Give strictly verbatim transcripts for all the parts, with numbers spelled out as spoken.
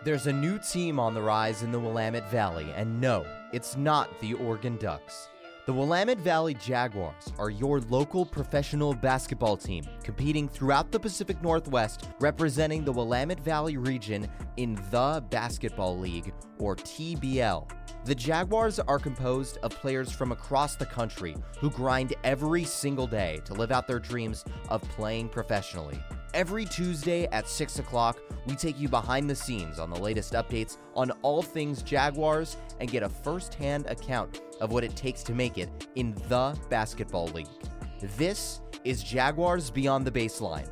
There's a new team on the rise in the Willamette Valley, and no, it's not the Oregon Ducks. The Willamette Valley Jaguars are your local professional basketball team, competing throughout the Pacific Northwest, representing the Willamette Valley region in the Basketball League, or T B L. The Jaguars are composed of players from across the country who grind every single day to live out their dreams of playing professionally. Every Tuesday at six o'clock, we take you behind the scenes on the latest updates on all things Jaguars and get a first-hand account of what it takes to make it in the Basketball League. This is Jaguars Beyond the Baseline.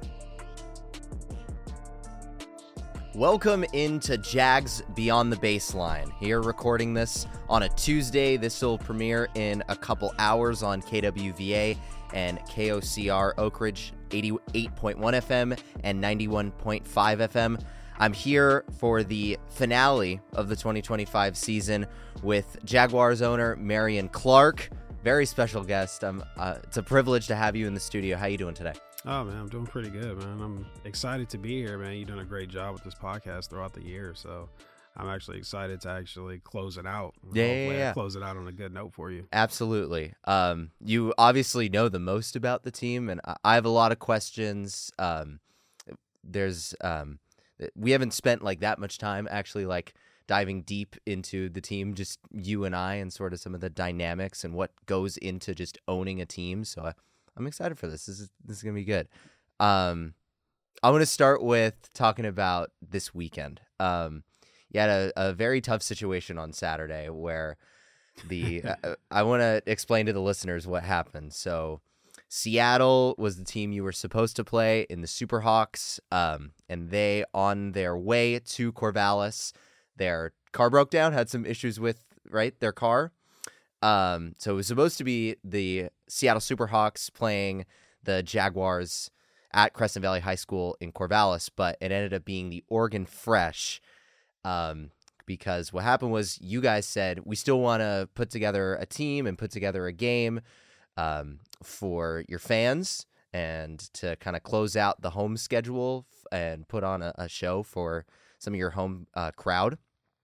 Welcome into Jags Beyond the Baseline. Here recording this on a Tuesday. This will premiere in a couple hours on K W V A and K O C R Oak Ridge eighty-eight point one F M and ninety-one point five F M. I'm here for the finale of the twenty twenty-five season with Jaguars owner Marion Clark. Very special guest. Um, uh, it's a privilege to have you in the studio. How you doing today? Oh, man, I'm doing pretty good, man. I'm excited to be here, man. You've done a great job with this podcast throughout the year, so I'm actually excited to actually close it out. Yeah, yeah, yeah. I close it out on a good note for you. Absolutely. Um, you obviously know the most about the team, and I have a lot of questions. Um, there's um, we haven't spent like that much time actually like diving deep into the team, just you and I, and sort of some of the dynamics and what goes into just owning a team. So I, I'm excited for this. This is this is gonna be good. Um, I want to start with talking about this weekend. Um, you had a, a very tough situation on Saturday where the uh, I want to explain to the listeners what happened. So Seattle was the team you were supposed to play in the Superhawks, um, and they, on their way to Corvallis, their car broke down, had some issues with right their car. Um, so it was supposed to be the Seattle Superhawks playing the Jaguars at Crescent Valley High School in Corvallis, but it ended up being the Oregon Fresh. Um, because what happened was you guys said, we still want to put together a team and put together a game um, for your fans and to kind of close out the home schedule and put on a, a show for some of your home uh, crowd.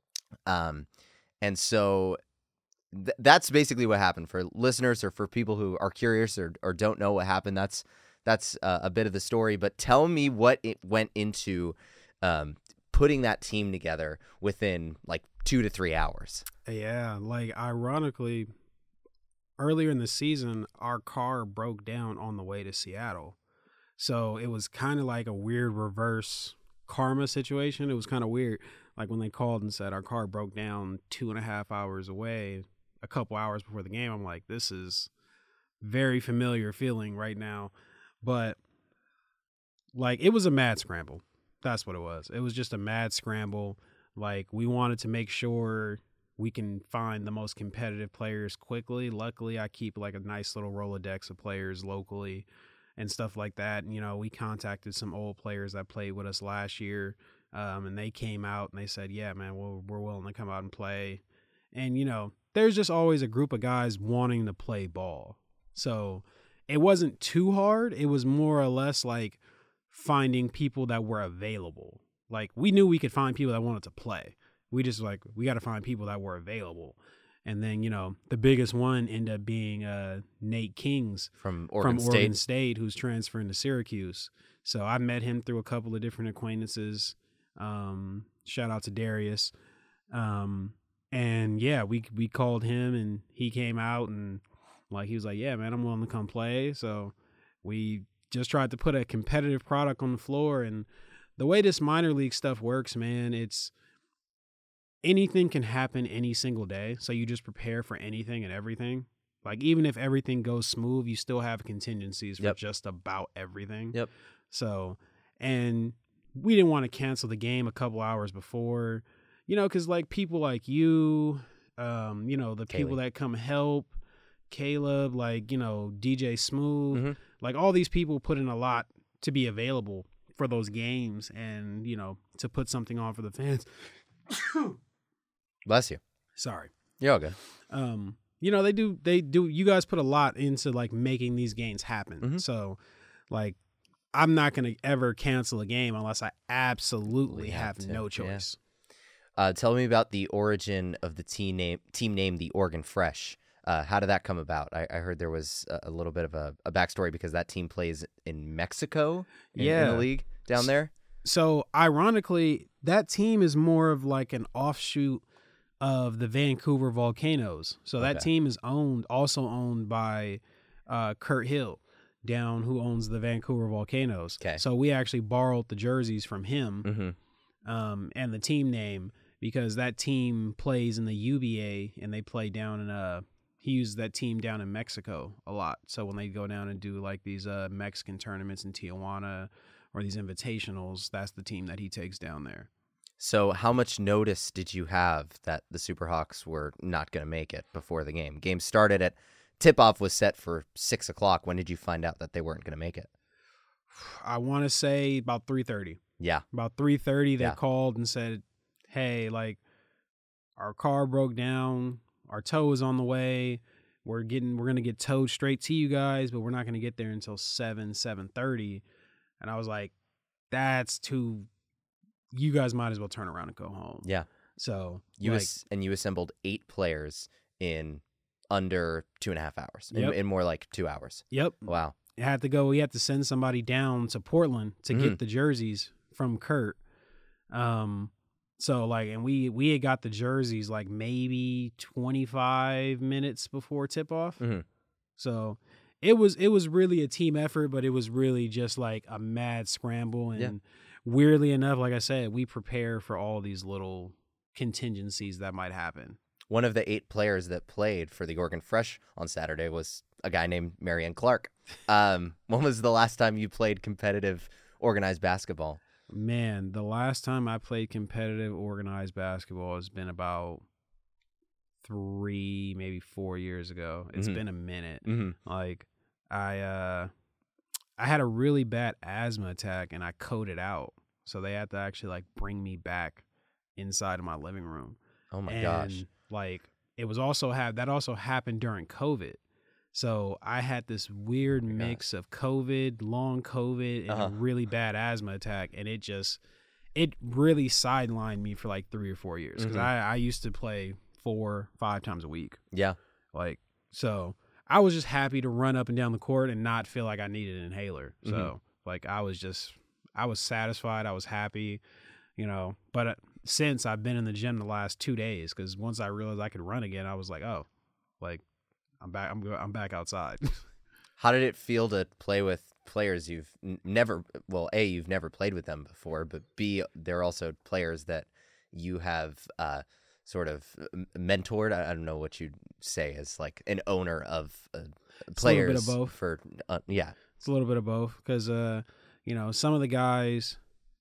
Um, and so th- that's basically what happened. For listeners or for people who are curious or, or don't know what happened, that's that's uh, a bit of the story. But tell me what it went into um, putting that team together within like two to three hours. Yeah, like ironically, earlier in the season, our car broke down on the way to Seattle. So it was kind of like a weird reverse karma situation. It was kind of weird. Like when they called and said our car broke down two and a half hours away, a couple hours before the game, I'm like, this is very familiar feeling right now. But like it was a mad scramble. That's what it was. It was just a mad scramble. Like we wanted to make sure we can find the most competitive players quickly. Luckily, I keep like a nice little Rolodex of players locally and stuff like that. And, you know, we contacted some old players that played with us last year, um, and they came out and they said, yeah, man, we're, we're willing to come out and play. And, you know, there's just always a group of guys wanting to play ball. So it wasn't too hard. It was more or less like finding people that were available. Like we knew we could find people that wanted to play. We just like, we got to find people that were available. And then, you know, the biggest one ended up being uh, Nate Kings from Oregon, from State. Oregon State, who's transferring to Syracuse. So I met him through a couple of different acquaintances. Um, shout out to Darius. Um, and yeah, we we called him and he came out and like he was like, yeah, man, I'm willing to come play. So we just tried to put a competitive product on the floor. And the way this minor league stuff works, man, it's anything can happen any single day. So you just prepare for anything and everything. Like even if everything goes smooth, you still have contingencies for Yep. just about everything. Yep. So, and we didn't want to cancel the game a couple hours before, you know, because like people like you, um, you know, the Kaylee. people that come help, Caleb, like, you know, D J Smooth, Mm-hmm. like all these people put in a lot to be available for those games and, you know, to put something on for the fans. Bless you. Sorry. You're all good. Um, you know, they do, they do, you guys put a lot into like making these games happen. Mm-hmm. So like, I'm not going to ever cancel a game unless I absolutely We have, have to, no yeah. choice. Uh, tell me about the origin of the team name, team name, the Oregon Fresh. Uh, how did that come about? I, I heard there was a, a little bit of a, a backstory because that team plays in Mexico in, Yeah. in the league down there. So ironically, that team is more of like an offshoot of the Vancouver Volcanoes. So that Okay. team is owned, also owned by uh, Kurt Hill down, who owns the Vancouver Volcanoes. Okay. So we actually borrowed the jerseys from him Mm-hmm. um, and the team name because that team plays in the U B A and they play down in uh he uses that team down in Mexico a lot. So when they go down and do like these uh, Mexican tournaments in Tijuana or these invitationals, that's the team that he takes down there. So how much notice did you have that the Superhawks were not going to make it before the game? Game started at tip-off was set for six o'clock. When did you find out that they weren't going to make it? I want to say about three thirty. Yeah. About three thirty, they Yeah. called and said, hey, like, our car broke down. Our tow is on the way. We're getting, we're going to get towed straight to you guys, but we're not going to get there until seven, seven thirty. And I was like, that's too, you guys might as well turn around and go home. Yeah. So You like, as- and you assembled eight players in under two and a half hours, in, Yep. in more like two hours. yep, Wow. it had to go. We had to send somebody down to Portland to Mhm. get the jerseys from Kurt. Um, so like, and we we had got the jerseys like maybe twenty-five minutes before tip off. Mhm. So it was it was really a team effort, but it was really just like a mad scramble. And Yeah. weirdly enough, like I said, we prepare for all these little contingencies that might happen. One of the eight players that played for the Oregon Fresh on Saturday was a guy named Marion Clark. Um, when was the last time you played competitive organized basketball? Man, the last time I played competitive organized basketball has been about three, maybe four years ago. It's Mhm. been a minute. Mm-hmm. Like I uh I had a really bad asthma attack and I coded out. So they had to actually like bring me back inside of my living room. Oh my and gosh. like it was also have that also happened during COVID. So I had this weird Oh my mix of COVID, long COVID, and Uh-huh. a really bad asthma attack, and it just it really sidelined me for like three or four years because Mhm. I, I used to play four, five times a week. Yeah. Like so, I was just happy to run up and down the court and not feel like I needed an inhaler. So Mhm. like I was just I was satisfied. I was happy, you know. But uh, since I've been in the gym the last two days, because once I realized I could run again, I was like, oh, like. I'm back. I'm go- I'm back outside. How did it feel to play with players you've n- never, well, A, you've never played with them before, but B, they're also players that you have uh, sort of m- mentored. I, I don't know what you'd say as like an owner of uh, It's a little bit players. of both. For, uh, yeah. It's a little bit of both because, uh, you know, some of the guys,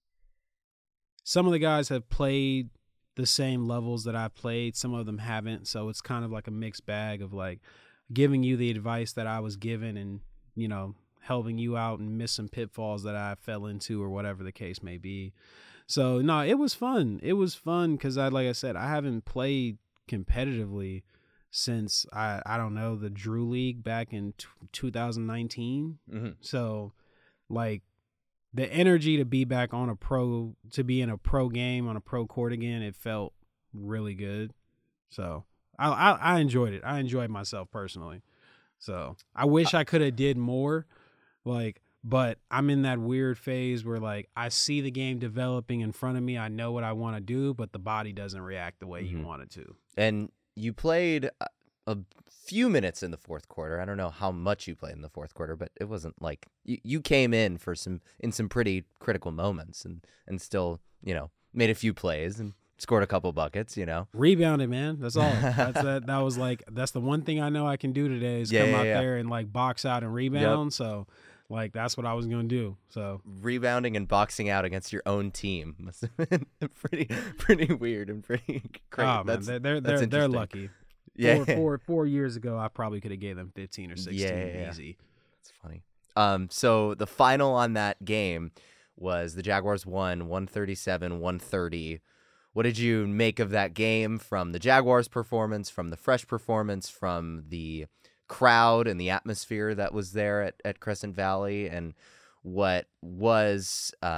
some of the guys have played the same levels that I've played. Some of them haven't. So it's kind of like a mixed bag of like giving you the advice that I was given and, you know, helping you out and miss some pitfalls that I fell into or whatever the case may be. So no, it was fun. It was fun because I, like I said, I haven't played competitively since I, I don't know, the Drew League back in t- two thousand nineteen. Mm-hmm. So like the energy to be back on a pro, to be in a pro game on a pro court again, it felt really good. So I, I, I enjoyed it. I enjoyed myself personally. So I wish I could have did more, like, but I'm in that weird phase where like I see the game developing in front of me. I know what I want to do, but the body doesn't react the way Mhm. you want it to. And you played a- a few minutes in the fourth quarter. I don't know how much you played in the fourth quarter, but it wasn't like you, you came in for some in some pretty critical moments and, and still, you know, made a few plays and scored a couple buckets, you know. Rebounded, man. That's all. That's that. That was like that's the one thing I know I can do today is Yeah, come yeah, out yeah. there and like box out and rebound. So like that's what I was gonna do. So Rebounding and boxing out against your own team must have been pretty pretty weird and pretty crazy. oh man, That's, they're they're that's they're, they're interesting. lucky. yeah, Four, four four years ago, I probably could have gave them fifteen or sixteen Yeah, yeah, yeah. easy. That's funny. Um, so the final on that game was the Jaguars won one thirty-seven one thirty. What did you make of that game from the Jaguars' performance, from the Fresh performance, from the crowd and the atmosphere that was there at, at Crescent Valley, and what was um,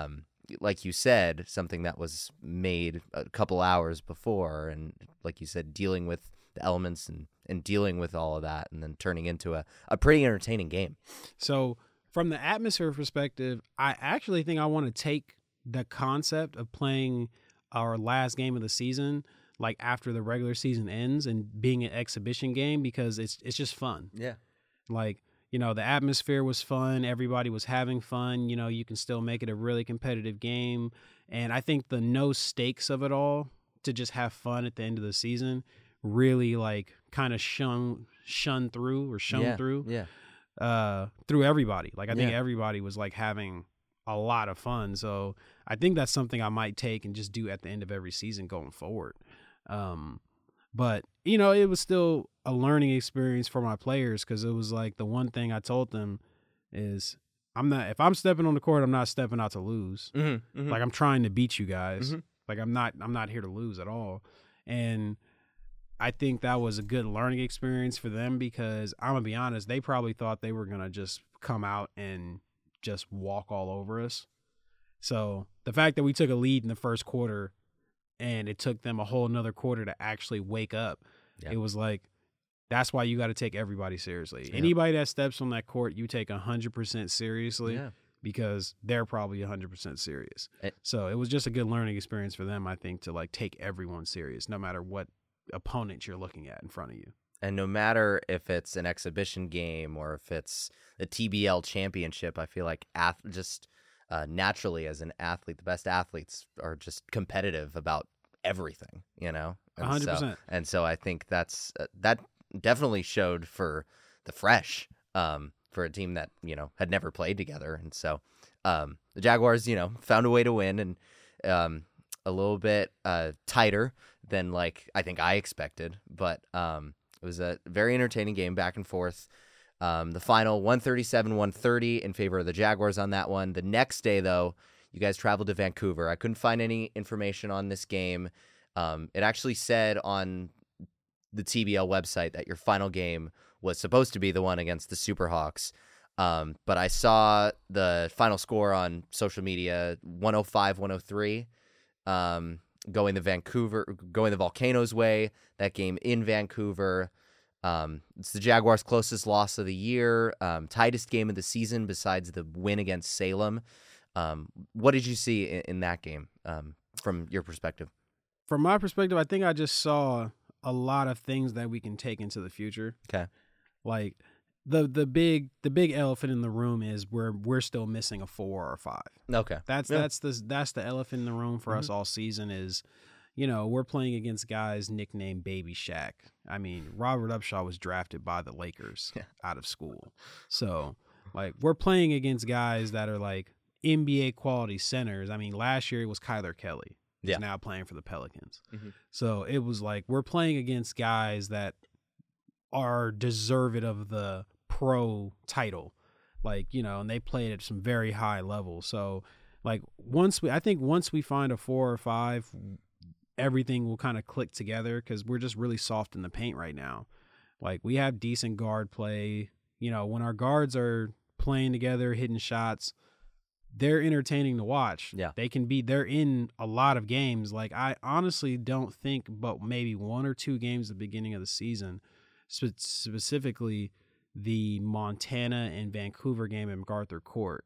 like you said, something that was made a couple hours before, and like you said, dealing with the elements and, and dealing with all of that, and then turning into a, a pretty entertaining game. So from the atmosphere perspective, I actually think I want to take the concept of playing our last game of the season, like after the regular season ends, and being an exhibition game, because it's it's just fun. Yeah. Like, you know, the atmosphere was fun. Everybody was having fun. You know, you can still make it a really competitive game. And I think the no stakes of it all, to just have fun at the end of the season, really like kind of shone shone through or shone yeah. through Yeah. uh, through everybody. Like I think Yeah. everybody was like having a lot of fun. So I think that's something I might take and just do at the end of every season going forward. Um, But, you know, it was still a learning experience for my players, because it was like the one thing I told them is I'm not, if I'm stepping on the court, I'm not stepping out to lose. Mm-hmm, mm-hmm. Like I'm trying to beat you guys. Mhm. Like I'm not, I'm not here to lose at all. And I think that was a good learning experience for them, because I'm gonna be honest, they probably thought they were going to just come out and just walk all over us. So the fact that we took a lead in the first quarter and it took them a whole nother quarter to actually wake up, Yeah. it was like, that's why you got to take everybody seriously. Yeah. Anybody that steps on that court, you take one hundred percent seriously, Yeah. because they're probably one hundred percent serious. It- So it was just a good learning experience for them, I think, to like take everyone serious, no matter what opponent you're looking at in front of you. And no matter if it's an exhibition game or if it's the T B L championship, I feel like ath- just uh, naturally as an athlete, the best athletes are just competitive about everything, you know? And one hundred so- percent. And so I think that's uh, that definitely showed for the Fresh, um, for a team that, you know, had never played together. And so um, the Jaguars, you know, found a way to win, and um, a little bit uh, tighter than like I think I expected, but um, it was a very entertaining game, back and forth. Um, the final one thirty-seven one thirty in favor of the Jaguars on that one. The next day, though, you guys traveled to Vancouver. I couldn't find any information on this game. Um, it actually said on the T B L website that your final game was supposed to be the one against the Superhawks. Um, but I saw the final score on social media, one oh five one oh three, um, going the Vancouver, going the Volcanoes' way. That game in Vancouver. Um, it's the Jaguars' closest loss of the year, um, tightest game of the season besides the win against Salem. Um, what did you see in, in that game um, from your perspective? From my perspective, I think I just saw a lot of things that we can take into the future. Okay. Like the the big the big elephant in the room is we're we're still missing a four or a five. Okay. That's Yeah. that's the that's the elephant in the room for us Mhm. all season is, you know, we're playing against guys nicknamed Baby Shaq. I mean, Robert Upshaw was drafted by the Lakers Yeah. out of school. So, like, we're playing against guys that are like N B A quality centers. I mean, last year it was Kyler Kelly. He's Yeah. now playing for the Pelicans. Mhm. So it was like we're playing against guys that are deserving of the pro title. Like, you know, and they played at some very high levels. So, like, once we, I think once we find a four or five, everything will kind of click together because we're just really soft in the paint right now. Like, we have decent guard play. You know, when our guards are playing together, hitting shots, they're entertaining to watch. Yeah. They can be, they're in a lot of games. Like, I honestly don't think but maybe one or two games at the beginning of the season, spe- specifically the Montana and Vancouver game at MacArthur Court,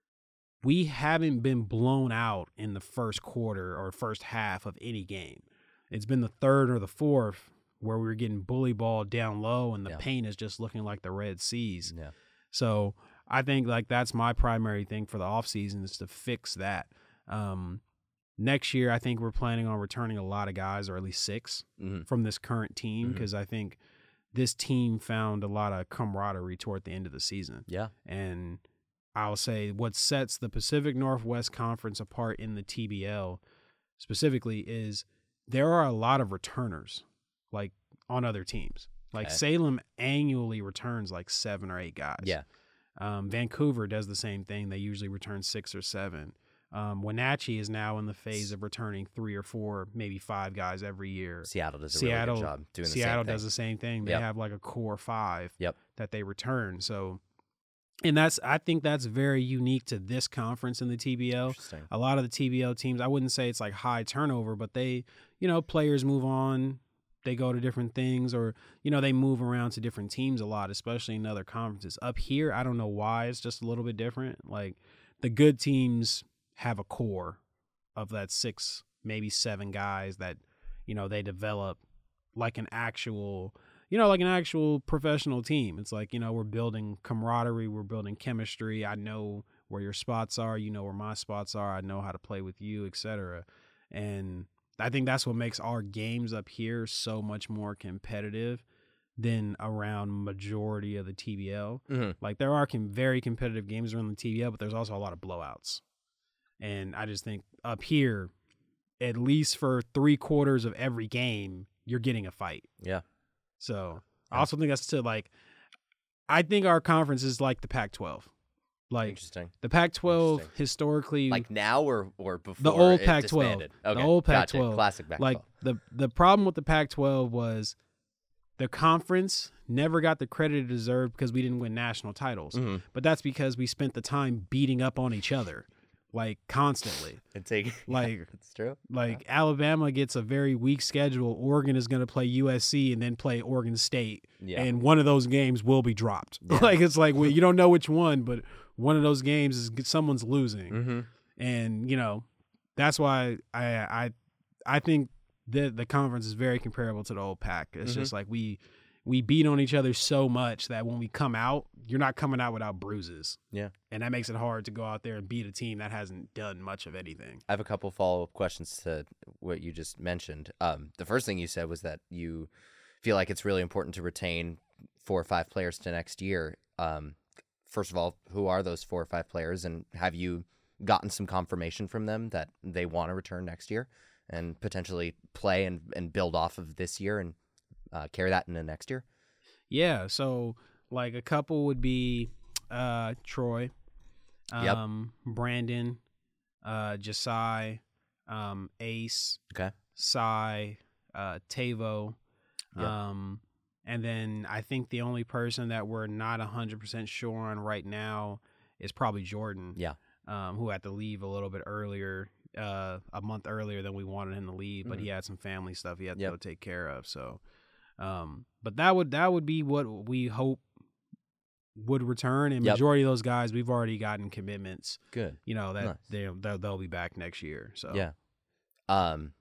we haven't been blown out in the first quarter or first half of any game. It's been the third or the fourth where we were getting bully ball down low and the Yeah. paint is just looking like the Red Seas. Yeah. So I think like that's my primary thing for the offseason is to fix that. Um, next year, I think we're planning on returning a lot of guys, or at least six Mhm. from this current team, Mhm. because I think this team found a lot of camaraderie toward the end of the season. Yeah. And I'll say what sets the Pacific Northwest Conference apart in the T B L specifically is there are a lot of returners, like on other teams. Like Okay. Salem annually returns like seven or eight guys. Yeah. Um, Vancouver does the same thing. They usually return six or seven. Um, Wenatchee is now in the phase of returning three or four, maybe five guys every year. Seattle does a Seattle, really good job doing the Seattle same thing. does the same thing. They Yep. have like a core five Yep. that they return. So And that's I think that's very unique to this conference in the T B L. Interesting. A lot of the T B L teams, I wouldn't say it's like high turnover, but they, you know, players move on, they go to different things, or, you know, they move around to different teams a lot, especially in other conferences. Up here, I don't know why, it's just a little bit different. Like, the good teams have a core of that six, maybe seven guys that, you know, they develop like an actual, you know, like an actual professional team. It's like, you know, we're building camaraderie, we're building chemistry. I know where your spots are, you know where my spots are, I know how to play with you, et cetera. And I think that's what makes our games up here so much more competitive than around majority of the T B L. Mm-hmm. Like, there are com- very competitive games around the T B L, but there's also a lot of blowouts. And I just think up here, at least for three quarters of every game, you're getting a fight. Yeah. So Yeah. I also think that's to like, I think our conference is like the Pac twelve. Like, Interesting. the Pac twelve Interesting. historically, Like now or or before the old it Pac twelve, disbanded? Okay. the old Pac Gotcha. twelve, Classic Pac like twelve. the the problem with the Pac twelve was the conference never got the credit it deserved because we didn't win national titles. Mm-hmm. But that's because we spent the time beating up on each other, like, constantly. And take Like, it's true. Like, Alabama gets a very weak schedule. Oregon is going to play U S C and then play Oregon State. Yeah. And one of those games will be dropped. Yeah. Like, it's like, well, you don't know which one, but one of those games is someone's losing. Mm-hmm. And, you know, that's why I I I think the the conference is very comparable to the old Pac. It's Mm-hmm. just like we we beat on each other so much that when we come out, you're not coming out without bruises. Yeah. And that makes it hard to go out there and beat a team that hasn't done much of anything. I have a couple follow-up questions to what you just mentioned. Um, the first thing you said was that you feel like it's really important to retain four or five players to next year. Um, first of all, who are those four or five players, and have you gotten some confirmation from them that they want to return next year and potentially play and, and build off of this year and uh, carry that into next year? Yeah, so like a couple would be uh, Troy, Yep. um, Brandon, uh, Jasai, um, Ace, Okay. Sai, uh, Tavo, Yep. um, and then I think the only person that we're not one hundred percent sure on right now is probably Jordan. Yeah. Um, who had to leave a little bit earlier, uh, a month earlier than we wanted him to leave, but Mhm. he had some family stuff he had to Yep. go take care of. So, um, but that would that would be what we hope would return. And Yep. majority of those guys, we've already gotten commitments. Good. You know that Nice. they they'll, they'll be back next year. So Yeah. Um,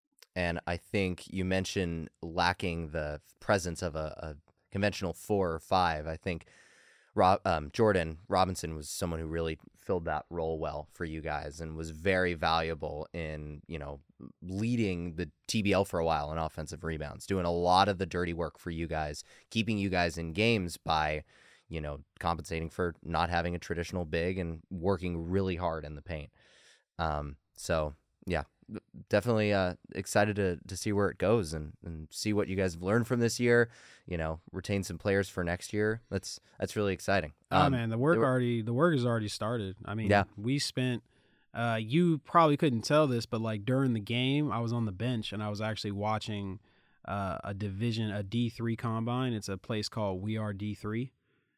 and I think you mentioned lacking the presence of a, a conventional four or five. I think Rob, um, Jordan Robinson was someone who really filled that role well for you guys and was very valuable in, you know, leading the T B L for a while in offensive rebounds, doing a lot of the dirty work for you guys, keeping you guys in games by, you know, compensating for not having a traditional big and working really hard in the paint. Um, so yeah, definitely uh, excited to to see where it goes and, and see what you guys have learned from this year. You know, retain some players for next year. That's that's really exciting. Oh Um, man, the work were- already the work has already started. I mean, Yeah. we spent. Uh, you probably couldn't tell this, but like during the game, I was on the bench and I was actually watching uh, a division, a D three combine. It's a place called We Are D three,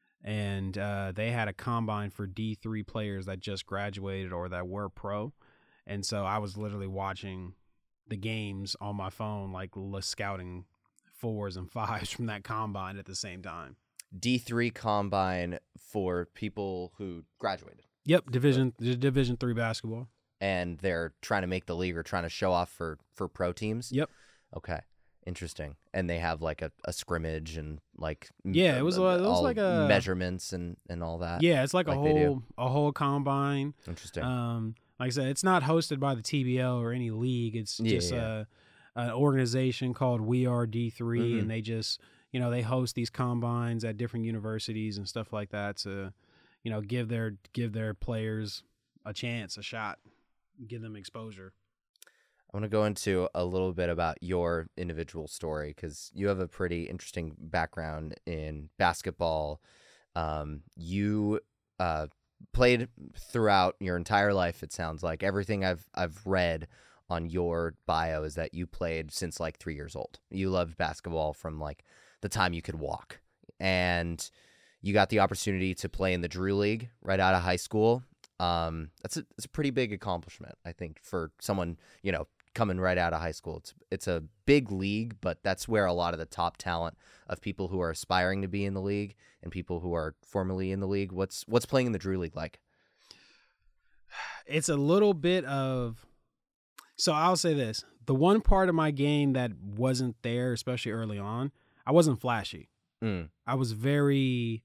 and uh, they had a combine for D three players that just graduated or that were pro. And so I was literally watching the games on my phone, like l- scouting fours and fives from that combine at the same time. D three combine for people who graduated Yep, division d- division three basketball. and they're trying to make the league or trying to show off for, for pro teams. Yep. Okay. Interesting. And they have like a, a scrimmage and like m- Yeah, it was uh, a- it was all like a- measurements and, and all that. Yeah, it's like, like a they do. whole a whole combine. Interesting. Um, like I said, it's not hosted by the T B L or any league. It's Yeah, just yeah. a an organization called We Are D three, Mhm. and they just you know they host these combines at different universities and stuff like that to you know give their give their players a chance, a shot, give them exposure. I want to go into a little bit about your individual story because you have a pretty interesting background in basketball. Um, you uh, played throughout your entire life. It sounds like everything I've I've read on your bio is that you played since like three years old. You loved basketball from like the time you could walk, and you got the opportunity to play in the Drew League right out of high school. Um, that's a that's a pretty big accomplishment, I think, for someone, you know, coming right out of high school. It's it's a big league, but that's where a lot of the top talent of people who are aspiring to be in the league and people who are formerly in the league. What's what's playing in the Drew League like? It's a little bit of, so I'll say this. The one part of my game that wasn't there, especially early on, I wasn't flashy. Mm. I was very,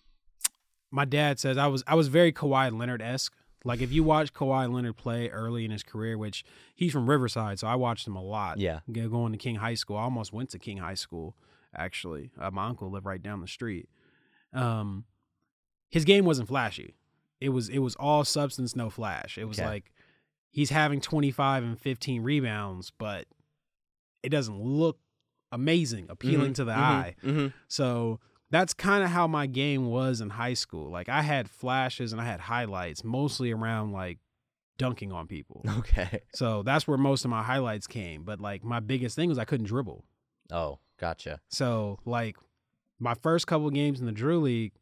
my dad says I was I was very Kawhi Leonard-esque. Like if you watch Kawhi Leonard play early in his career, which he's from Riverside, so I watched him a lot. Yeah. Going to King High School. I almost went to King High School, actually. Uh, my uncle lived right down the street. Um, his game wasn't flashy. It was it was all substance, no flash. It was Okay. like he's having twenty-five and fifteen rebounds, but it doesn't look amazing, appealing Mm-hmm, to the mm-hmm, eye. Mm-hmm. So that's kind of how my game was in high school. Like I had flashes and I had highlights, mostly around like dunking on people. Okay. So that's where most of my highlights came. But like my biggest thing was I couldn't dribble. Oh, gotcha. So like my first couple of games in the Drew League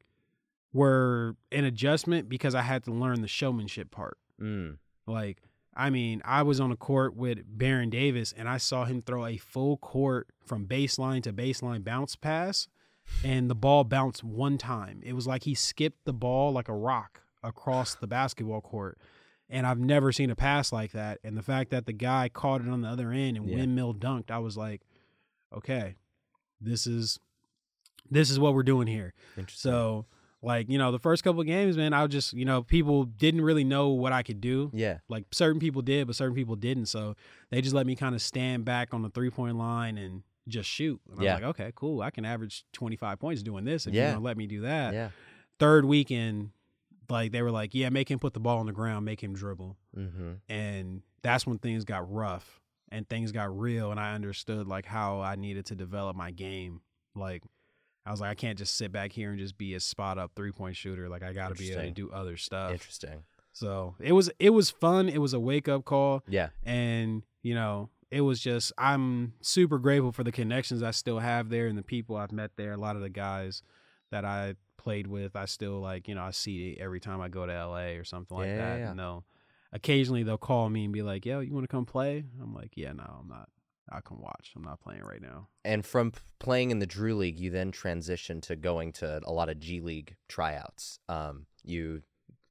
were an adjustment because I had to learn the showmanship part. Mm. Like, I mean, I was on a court with Baron Davis and I saw him throw a full court from baseline to baseline bounce pass, and the ball bounced one time. It was like he skipped the ball like a rock across the basketball court. And I've never seen a pass like that. And the fact that the guy caught it on the other end and Yeah. windmill dunked, I was like, okay, this is this is what we're doing here. Interesting. So, like, you know, the first couple of games, man, I was just, you know, people didn't really know what I could do. Yeah. Like certain people did, but certain people didn't. So they just let me kind of stand back on the three point line and just shoot. And Yeah. I was like, okay, cool. I can average twenty-five points doing this if Yeah. you're going to let me do that. Yeah. Third weekend, like they were like, yeah, make him put the ball on the ground, make him dribble. Mm-hmm. And that's when things got rough and things got real. And I understood like how I needed to develop my game. Like, I was like, I can't just sit back here and just be a spot up three point shooter. Like I got to be able to Interesting. do other stuff. Interesting. So it was it was fun. It was a wake up call, Yeah. and you know it was just I'm super grateful for the connections I still have there and the people I've met there. A lot of the guys that I played with, I still like you know I see every time I go to L A or something like Yeah, that. yeah, yeah. And they'll occasionally they'll call me and be like, "Yo, you want to come play?" I'm like, "Yeah, no, I'm not. I can watch. I'm not playing right now." And from p- playing in the Drew League, you then transitioned to going to a lot of G League tryouts. Um, you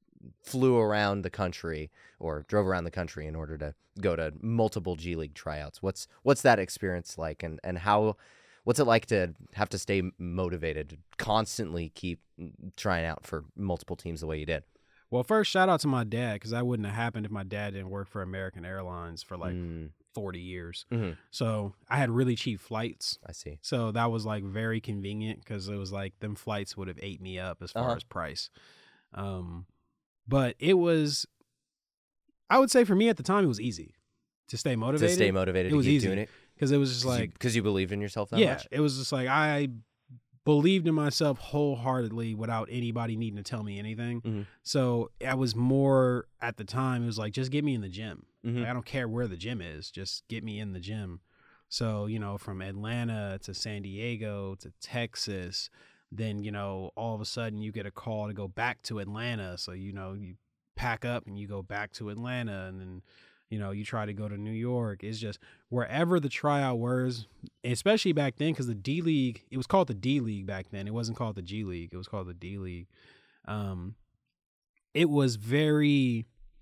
flew around the country or drove around the country in order to go to multiple G League tryouts. What's what's that experience like, and, and how what's it like to have to stay motivated, to constantly keep trying out for multiple teams the way you did? Well, first, shout out to my dad because that wouldn't have happened if my dad didn't work for American Airlines for like Mm, forty years. mhm. So I had really cheap flights. I see. So that was like very convenient because it was like them flights would have ate me up as far Uh-huh. as price. Um, but it was, I would say for me at the time, it was easy to stay To motivated. stay motivated, it was to keep easy. doing it Because it was just because like, you, 'cause you believed in yourself that yeah, much. it was just like I believed in myself wholeheartedly without anybody needing to tell me anything. Mhm. So I was more at the time, it was like, just get me in the gym. Mhm. Like, I don't care where the gym is, just get me in the gym. So, you know, from Atlanta to San Diego to Texas, then, you know, all of a sudden you get a call to go back to Atlanta. So, you know, you pack up and you go back to Atlanta, and then, you know, you try to go to New York. It's just wherever the tryout was, especially back then, because the D League, it was called the D League back then. It wasn't called the G League. It was called the D League. Um, it was very,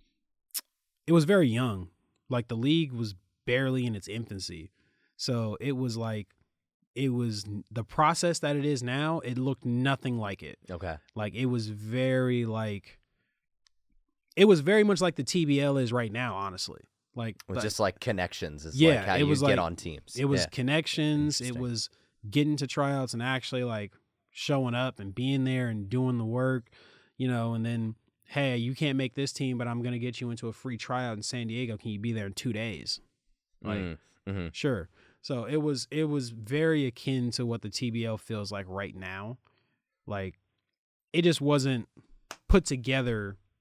it was very young. Like the league was barely in its infancy. So it was like, it was the process that it is now. It looked nothing like it. Okay. Like it was very like, it was very much like the T B L is right now, honestly. Like, It was but just like connections is Yeah, like how it you was get like- on teams. it was Yeah. connections. It Interesting. was getting to tryouts and actually like showing up and being there and doing the work, you know, and then, hey, you can't make this team, but I'm going to get you into a free tryout in San Diego. Can you be there in two days? Like, Mm, mhm. sure. So it was, it was very akin to what the T B L feels like right now. Like it just wasn't put together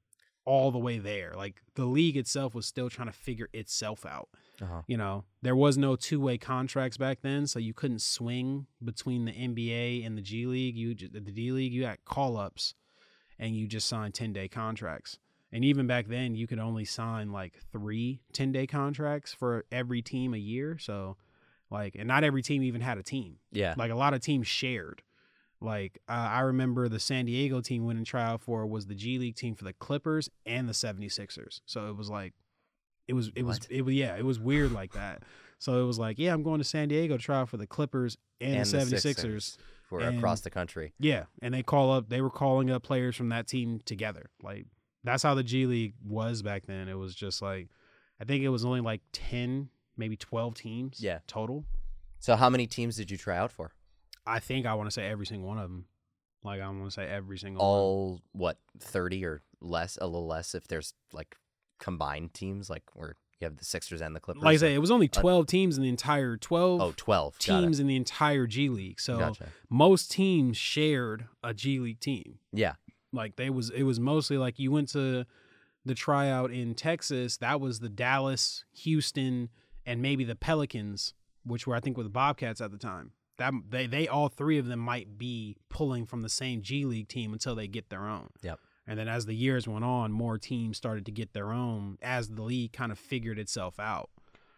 all the way there. Like the league itself was still trying to figure itself out. Uh-huh. You know, there was no two-way contracts back then, so you couldn't swing between the N B A and the G League. You just, the D League, you had call-ups, and you just signed ten-day contracts. And even back then, you could only sign like three ten-day contracts for every team a year. So, like, and not every team even had a team. Yeah. Like a lot of teams shared. Like uh, I remember the San Diego team winning trial for was the G League team for the Clippers and the seventy-sixers. So it was like, it was, it was, What? it was, yeah, it was weird like that. So it was like, yeah, I'm going to San Diego to try out for the Clippers and, And the seventy-sixers. Sixers for And- across the country. Yeah. And they call up, they were calling up players from that team together. Like that's how the G League was back then. It was just like, I think it was only like ten, maybe twelve teams Yeah. total. So how many teams did you try out for? I think I want to say every single one of them. Like I want to say every single one. All, what, thirty or less, a little less if there's like combined teams, like where you have the Sixers and the Clippers? Like I say, it was only Uh, twelve teams in the entire twelve Oh, twelve. Got teams in the entire G League. it. So Gotcha. most teams shared a G League team. Yeah. Like they was it was mostly like you went to the tryout in Texas, that was the Dallas, Houston, and maybe the Pelicans, which were I think were the Bobcats at the time. That they they all three of them might be pulling from the same G League team until they get their own. Yep. And then as the years went on, more teams started to get their own as the league kind of figured itself out.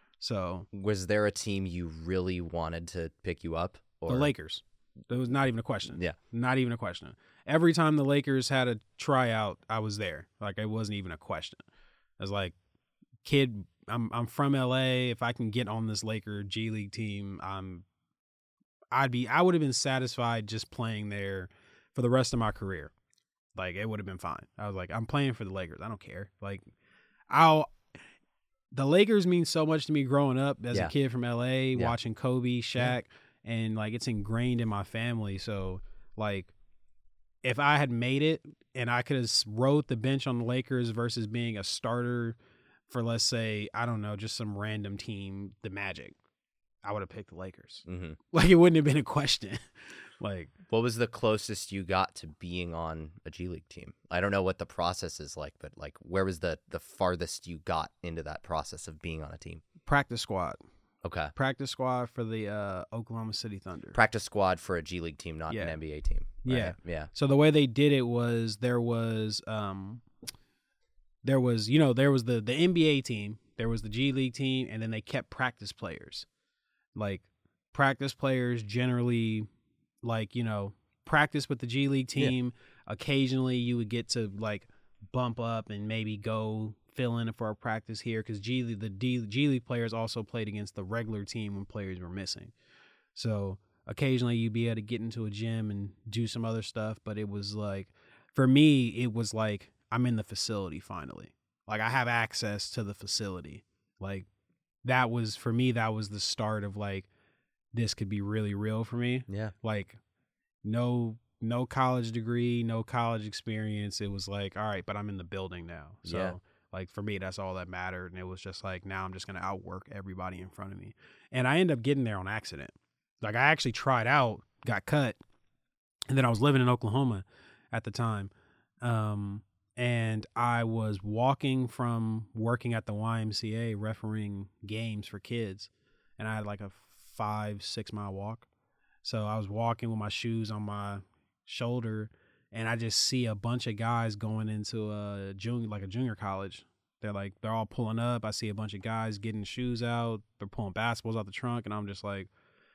So Was there a team you really wanted to pick you up? Or? the Lakers. There was not even a question. Yeah. Not even a question. Every time the Lakers had a tryout, I was there. Like it wasn't even a question. I was like, kid, I'm I'm from L A. If I can get on this Laker G League team, I'm I'd be I would have been satisfied just playing there for the rest of my career. Like it would have been fine. I was like, I'm playing for the Lakers. I don't care. Like I'll the Lakers mean so much to me growing up as Yeah. a kid from L A, Yeah. watching Kobe, Shaq, and like it's ingrained in my family. So like if I had made it and I could have rode the bench on the Lakers versus being a starter for, let's say, I don't know, just some random team, the Magic, I would have picked the Lakers. Mm-hmm. Like it wouldn't have been a question. Like What was the closest you got to being on a G League team? I don't know what the process is like, but like where was the, the farthest you got into that process of being on a team? practice squad, Okay. practice squad for the uh, Oklahoma City Thunder. Practice squad for a G League team, not Yeah. an N B A team. Right? Yeah. Yeah. So the way they did it was there was um there was you know there was the the N B A team, there was the G League team, and then they kept practice players. Like practice players generally like, you know, practice with the G League team. Yeah. Occasionally you would get to like bump up and maybe go fill in for a practice here because G League the D, G League players also played against the regular team when players were missing. So occasionally you'd be able to get into a gym and do some other stuff, but it was like, for me, it was like I'm in the facility finally. Like I have access to the facility. Like that was, for me, that was the start of like, this could be really real for me. Yeah. Like no, no college degree, no college experience. It was like, all right, but I'm in the building now. So Yeah. like for me, that's all that mattered. And it was just like, now I'm just going to outwork everybody in front of me. And I ended up getting there on accident. Like I actually tried out, got cut, and then I was living in Oklahoma at the time. Um, and I was walking from working at the Y M C A refereeing games for kids. And I had like a five, six mile walk. So I was walking with my shoes on my shoulder and I just see a bunch of guys going into a junior, like a junior college. They're like, they're all pulling up. I see a bunch of guys getting shoes out. They're pulling basketballs out the trunk. And I'm just like,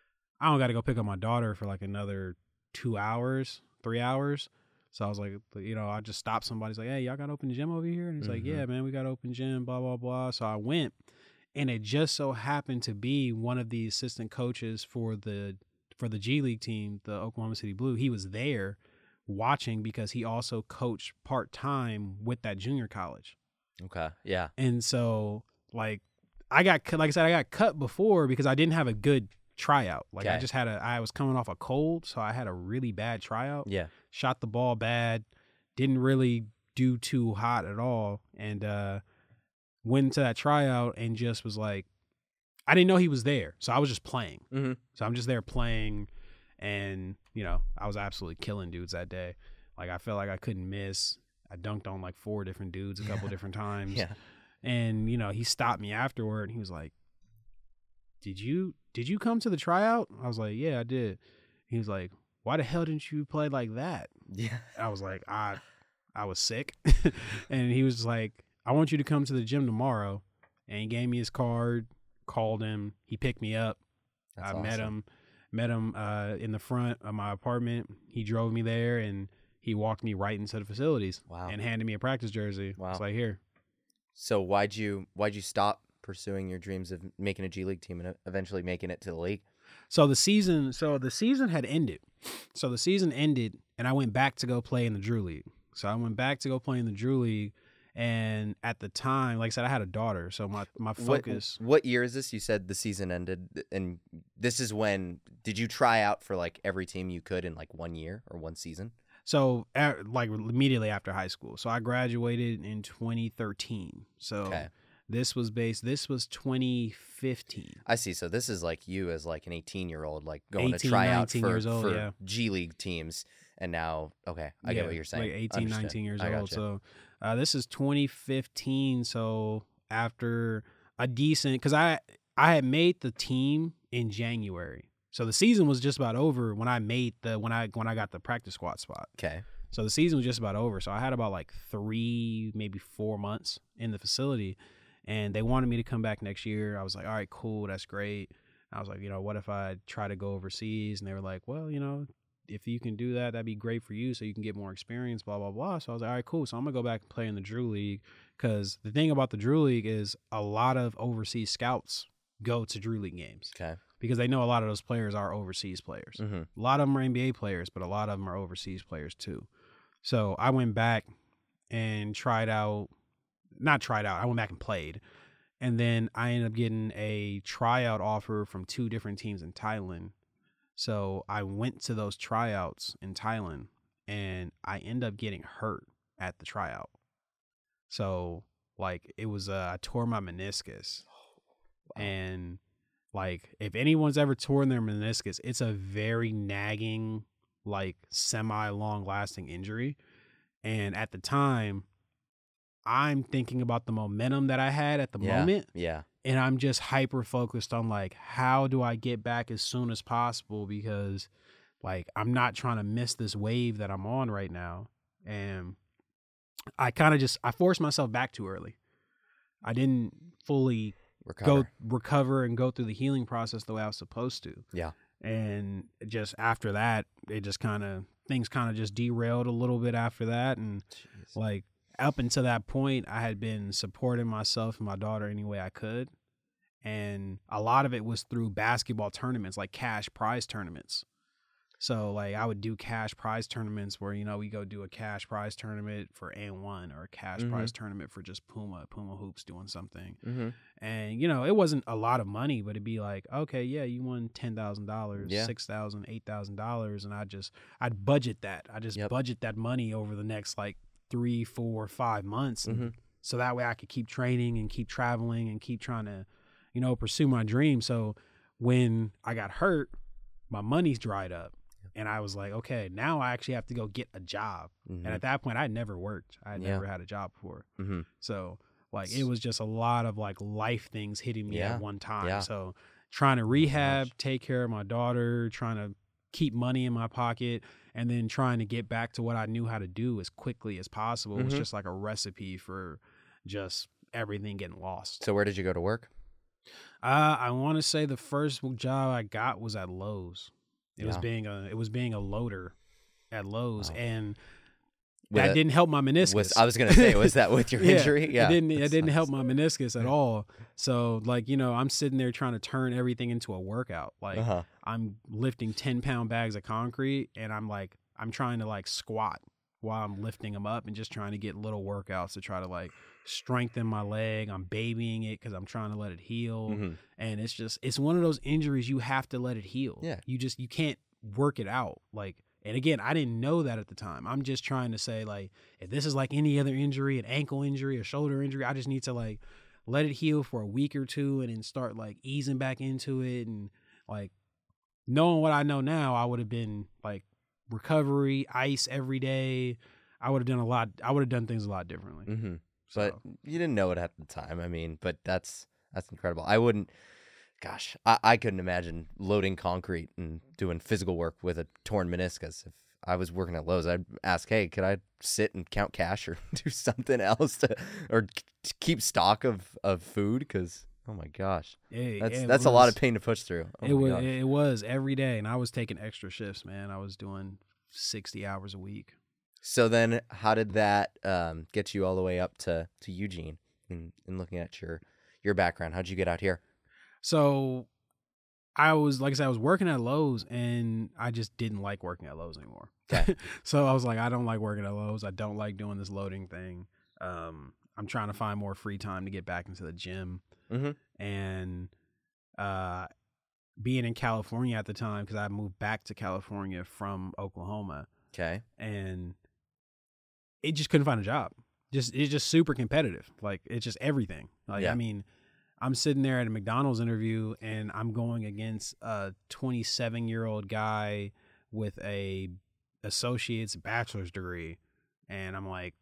I don't got to go pick up my daughter for like another two hours, three hours. So I was like, you know, I just stopped somebody. He's like, hey, y'all got open gym over here? And he's Mm-hmm. like, yeah, man, we got open gym, blah, blah, blah. So I went, and it just so happened to be one of the assistant coaches for the for the G League team, the Oklahoma City Blue. He was there watching because he also coached part-time with that junior college. Okay. Yeah. And so, like, I got, like I said, I got cut before because I didn't have a good tryout. Like I Okay. just had a, I was coming off a cold, so I had a really bad tryout. Yeah. Shot the ball bad, didn't really do too hot at all, and uh, went into that tryout and just was like, I didn't know he was there, so I was just playing. Mm-hmm. So I'm just there playing, and you know, I was absolutely killing dudes that day. Like I felt like I couldn't miss. I dunked on like four different dudes a couple Yeah. different times. Yeah. And, you know, he stopped me afterward and he was like, did you, did you come to the tryout? I was like, yeah, I did. He was like, why the hell didn't you play like that? Yeah. I was like, I, I was sick. And he was like, I want you to come to the gym tomorrow. And he gave me his card, called him. He picked me up. That's I awesome. met him, met him uh, in the front of my apartment. He drove me there and he walked me right into the facilities. Wow. And handed me a practice jersey. Wow. It's like, here. So why'd you why'd you stop pursuing your dreams of making a G League team and eventually making it to the league? So the season, so the season had ended. So the season ended, and I went back to go play in the Drew League. So I went back to go play in the Drew League, and at the time, like I said, I had a daughter, so my my focus. What, what year is this? You said the season ended, and this is when did you try out for like every team you could in like one year or one season? So uh, like immediately after high school. So I graduated in twenty thirteen. So. Okay. This was based. This was twenty fifteen. I see. So this is like you as like an eighteen-year-old, like going to eighteen, try out nineteen for, years old, for yeah. G League teams, and now okay, I yeah, get what you're saying. Like eighteen, Understood. nineteen years I old. gotcha. So uh, this is twenty fifteen. So after a decent, because I I had made the team in January, so the season was just about over when I made the when I when I got the practice squad spot. Okay. So the season was just about over. So I had about like three, maybe four months in the facility. And they wanted me to come back next year. I was like, all right, cool. That's great. I was like, you know, what if I try to go overseas? And they were like, well, you know, if you can do that, that'd be great for you so you can get more experience, blah, blah, blah. So I was like, all right, cool. So I'm going to go back and play in the Drew League because the thing about the Drew League is a lot of overseas scouts go to Drew League games. Okay. Because they know a lot of those players are overseas players. Mm-hmm. A lot of them are N B A players, but a lot of them are overseas players too. So I went back and tried out. Not tried out. I went back and played. And then I ended up getting a tryout offer from two different teams in Thailand. So I went to those tryouts in Thailand and I ended up getting hurt at the tryout. So like it was, uh, I tore my meniscus. Wow. And like if anyone's ever torn their meniscus, it's a very nagging, like semi long lasting injury. And at the time, I'm thinking about the momentum that I had at the Yeah. moment. Yeah. And I'm just hyper focused on like, how do I get back as soon as possible? Because like, I'm not trying to miss this wave that I'm on right now. And I kind of just, I forced myself back too early. I didn't fully Recover. go recover and go through the healing process the way I was supposed to. Yeah. And just after that, it just kind of, things kind of just derailed a little bit after that. And Jeez. like, up until that point, I had been supporting myself and my daughter any way I could. And a lot of it was through basketball tournaments, like cash prize tournaments. So like I would do cash prize tournaments where, you know, we go do a cash prize tournament for N one or a cash Mhm. prize tournament for just Puma, Puma Hoops doing something. Mm-hmm. And, you know, it wasn't a lot of money, but it'd be like, okay, yeah, you won ten thousand dollars, Yeah. six thousand dollars, eight thousand dollars. And I just, I'd budget that. I just Yep. budget that money over the next like three, four, five months. And Mm-hmm. so that way I could keep training and keep traveling and keep trying to, you know, pursue my dream. So when I got hurt, my money's dried up. And I was like, okay, now I actually have to go get a job. Mm-hmm. And at that point, I had never worked. I had Yeah. never had a job before. Mm-hmm. So like it was just a lot of like life things hitting me Yeah. at one time. Yeah. So trying to rehab, gosh. take care of my daughter, trying to keep money in my pocket, and then trying to get back to what I knew how to do as quickly as possible was Mhm. just like a recipe for just everything getting lost. So where did you go to work? Uh, I want to say the first job I got was at Lowe's. It was Yeah. being a it was being a loader at Lowe's, Wow. and With that a- didn't help my meniscus. Was, I was gonna say, was that with your Yeah, injury? Yeah, it didn't. It that didn't help sucks. my meniscus at all. So, like, you know, I'm sitting there trying to turn everything into a workout. Like, Uh-huh. I'm lifting ten pound bags of concrete, and I'm like, I'm trying to like squat while I'm lifting them up, and just trying to get little workouts to try to like strengthen my leg. I'm babying it because I'm trying to let it heal, Mhm. and it's just it's one of those injuries you have to let it heal. Yeah. you just you can't work it out like. And again, I didn't know that at the time. I'm just trying to say, like, if this is like any other injury, an ankle injury, a shoulder injury, I just need to like let it heal for a week or two and then start like easing back into it. And like knowing what I know now, I would have been like recovery, ice every day. I would have done a lot. I would have done things a lot differently. Mm-hmm. So, But you didn't know it at the time. I mean, but that's that's incredible. I wouldn't. Gosh, I, I couldn't imagine loading concrete and doing physical work with a torn meniscus. If I was working at Lowe's, I'd ask, hey, could I sit and count cash or do something else to, or to keep stock of, of food? Because, oh my gosh, it, that's it that's was, a lot of pain to push through. Oh it my was gosh. it was every day, and I was taking extra shifts, man. I was doing sixty hours a week. So then how did that um, get you all the way up to, to Eugene in, in looking at your, your background? How'd you get out here? So I was, like I said, I was working at Lowe's, and I just didn't like working at Lowe's anymore. Okay. So I was like, I don't like working at Lowe's. I don't like doing this loading thing. Um, I'm trying to find more free time to get back into the gym. Mm-hmm. And uh, being in California at the time, because I moved back to California from Oklahoma, Okay. and it just couldn't find a job. Just it's just super competitive. Like it's just everything. Like Yeah. I mean, I'm sitting there at a McDonald's interview, and I'm going against a twenty-seven year old guy with a associate's bachelor's degree, and I'm like,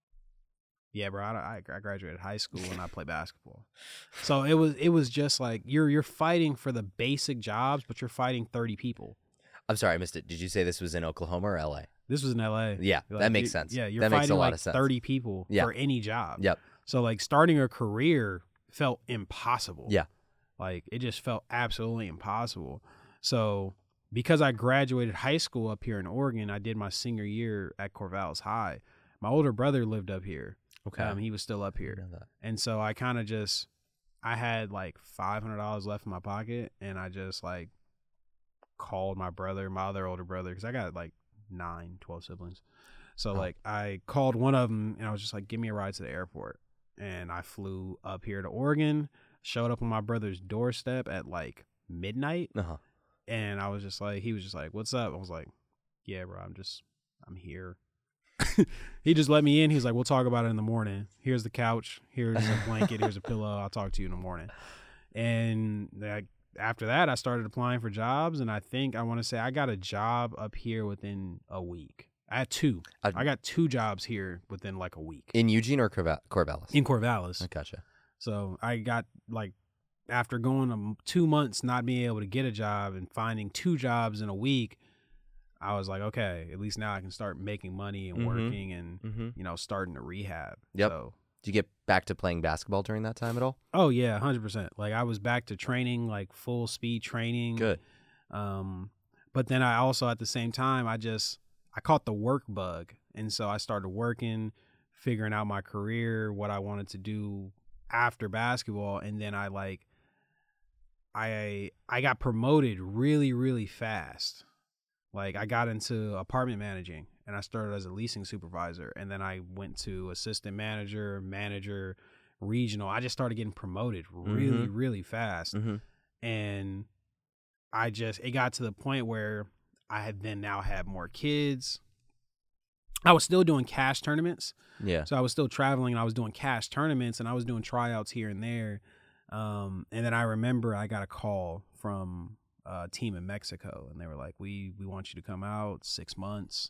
yeah, bro, I, I graduated high school and I play basketball. So it was it was just like you're you're fighting for the basic jobs, but you're fighting thirty people. I'm sorry, I missed it. Did you say this was in Oklahoma or L A? This was in L A. Yeah, Like, that makes you- sense. Yeah, you're That makes fighting a lot like of sense. thirty people Yeah. for any job. Yep. So like starting a career felt impossible. Yeah. Like it just felt absolutely impossible. So because I graduated high school up here in Oregon, I did my senior year at Corvallis High. My older brother lived up here. Okay. Um, he was still up I here. didn't know that. And so I kind of just, I had like five hundred dollars left in my pocket, and I just like called my brother, my other older brother, because I got like nine, twelve siblings. So Oh. like I called one of them, and I was just like, give me a ride to the airport. And I flew up here to Oregon, showed up on my brother's doorstep at like midnight. Uh-huh. And I was just like, he was just like, what's up? I was like, yeah, bro, I'm just, I'm here. He just let me in. He's like, we'll talk about it in the morning. Here's the couch. Here's a blanket. Here's a pillow. I'll talk to you in the morning. And like, after that, I started applying for jobs. And I think I want to say I got a job up here within a week. I had two. I- I got two jobs here within like a week In Eugene or Corval- Corvallis? in Corvallis. I gotcha. So I got like, after going um, two months not being able to get a job and finding two jobs in a week, I was like, okay, at least now I can start making money and Mhm. working and, Mm-hmm. you know, starting to rehab. Yep. So, Did you get back to playing basketball during that time at all? oh yeah, one hundred percent. Like I was back to training, like full speed training. Good. Um, but then I also at the same time, I just, I caught the work bug. And so I started working, figuring out my career, what I wanted to do after basketball. And then I like, I, I got promoted really, really fast. Like I got into apartment managing, and I started as a leasing supervisor, and then I went to assistant manager, manager, regional. I just started getting promoted really, Mhm. really fast. Mm-hmm. And I just, it got to the point where I had then now had more kids. I was still doing cash tournaments. Yeah. So I was still traveling, and I was doing cash tournaments, and I was doing tryouts here and there. Um, and then I remember I got a call from a team in Mexico, and they were like, we, we want you to come out six months.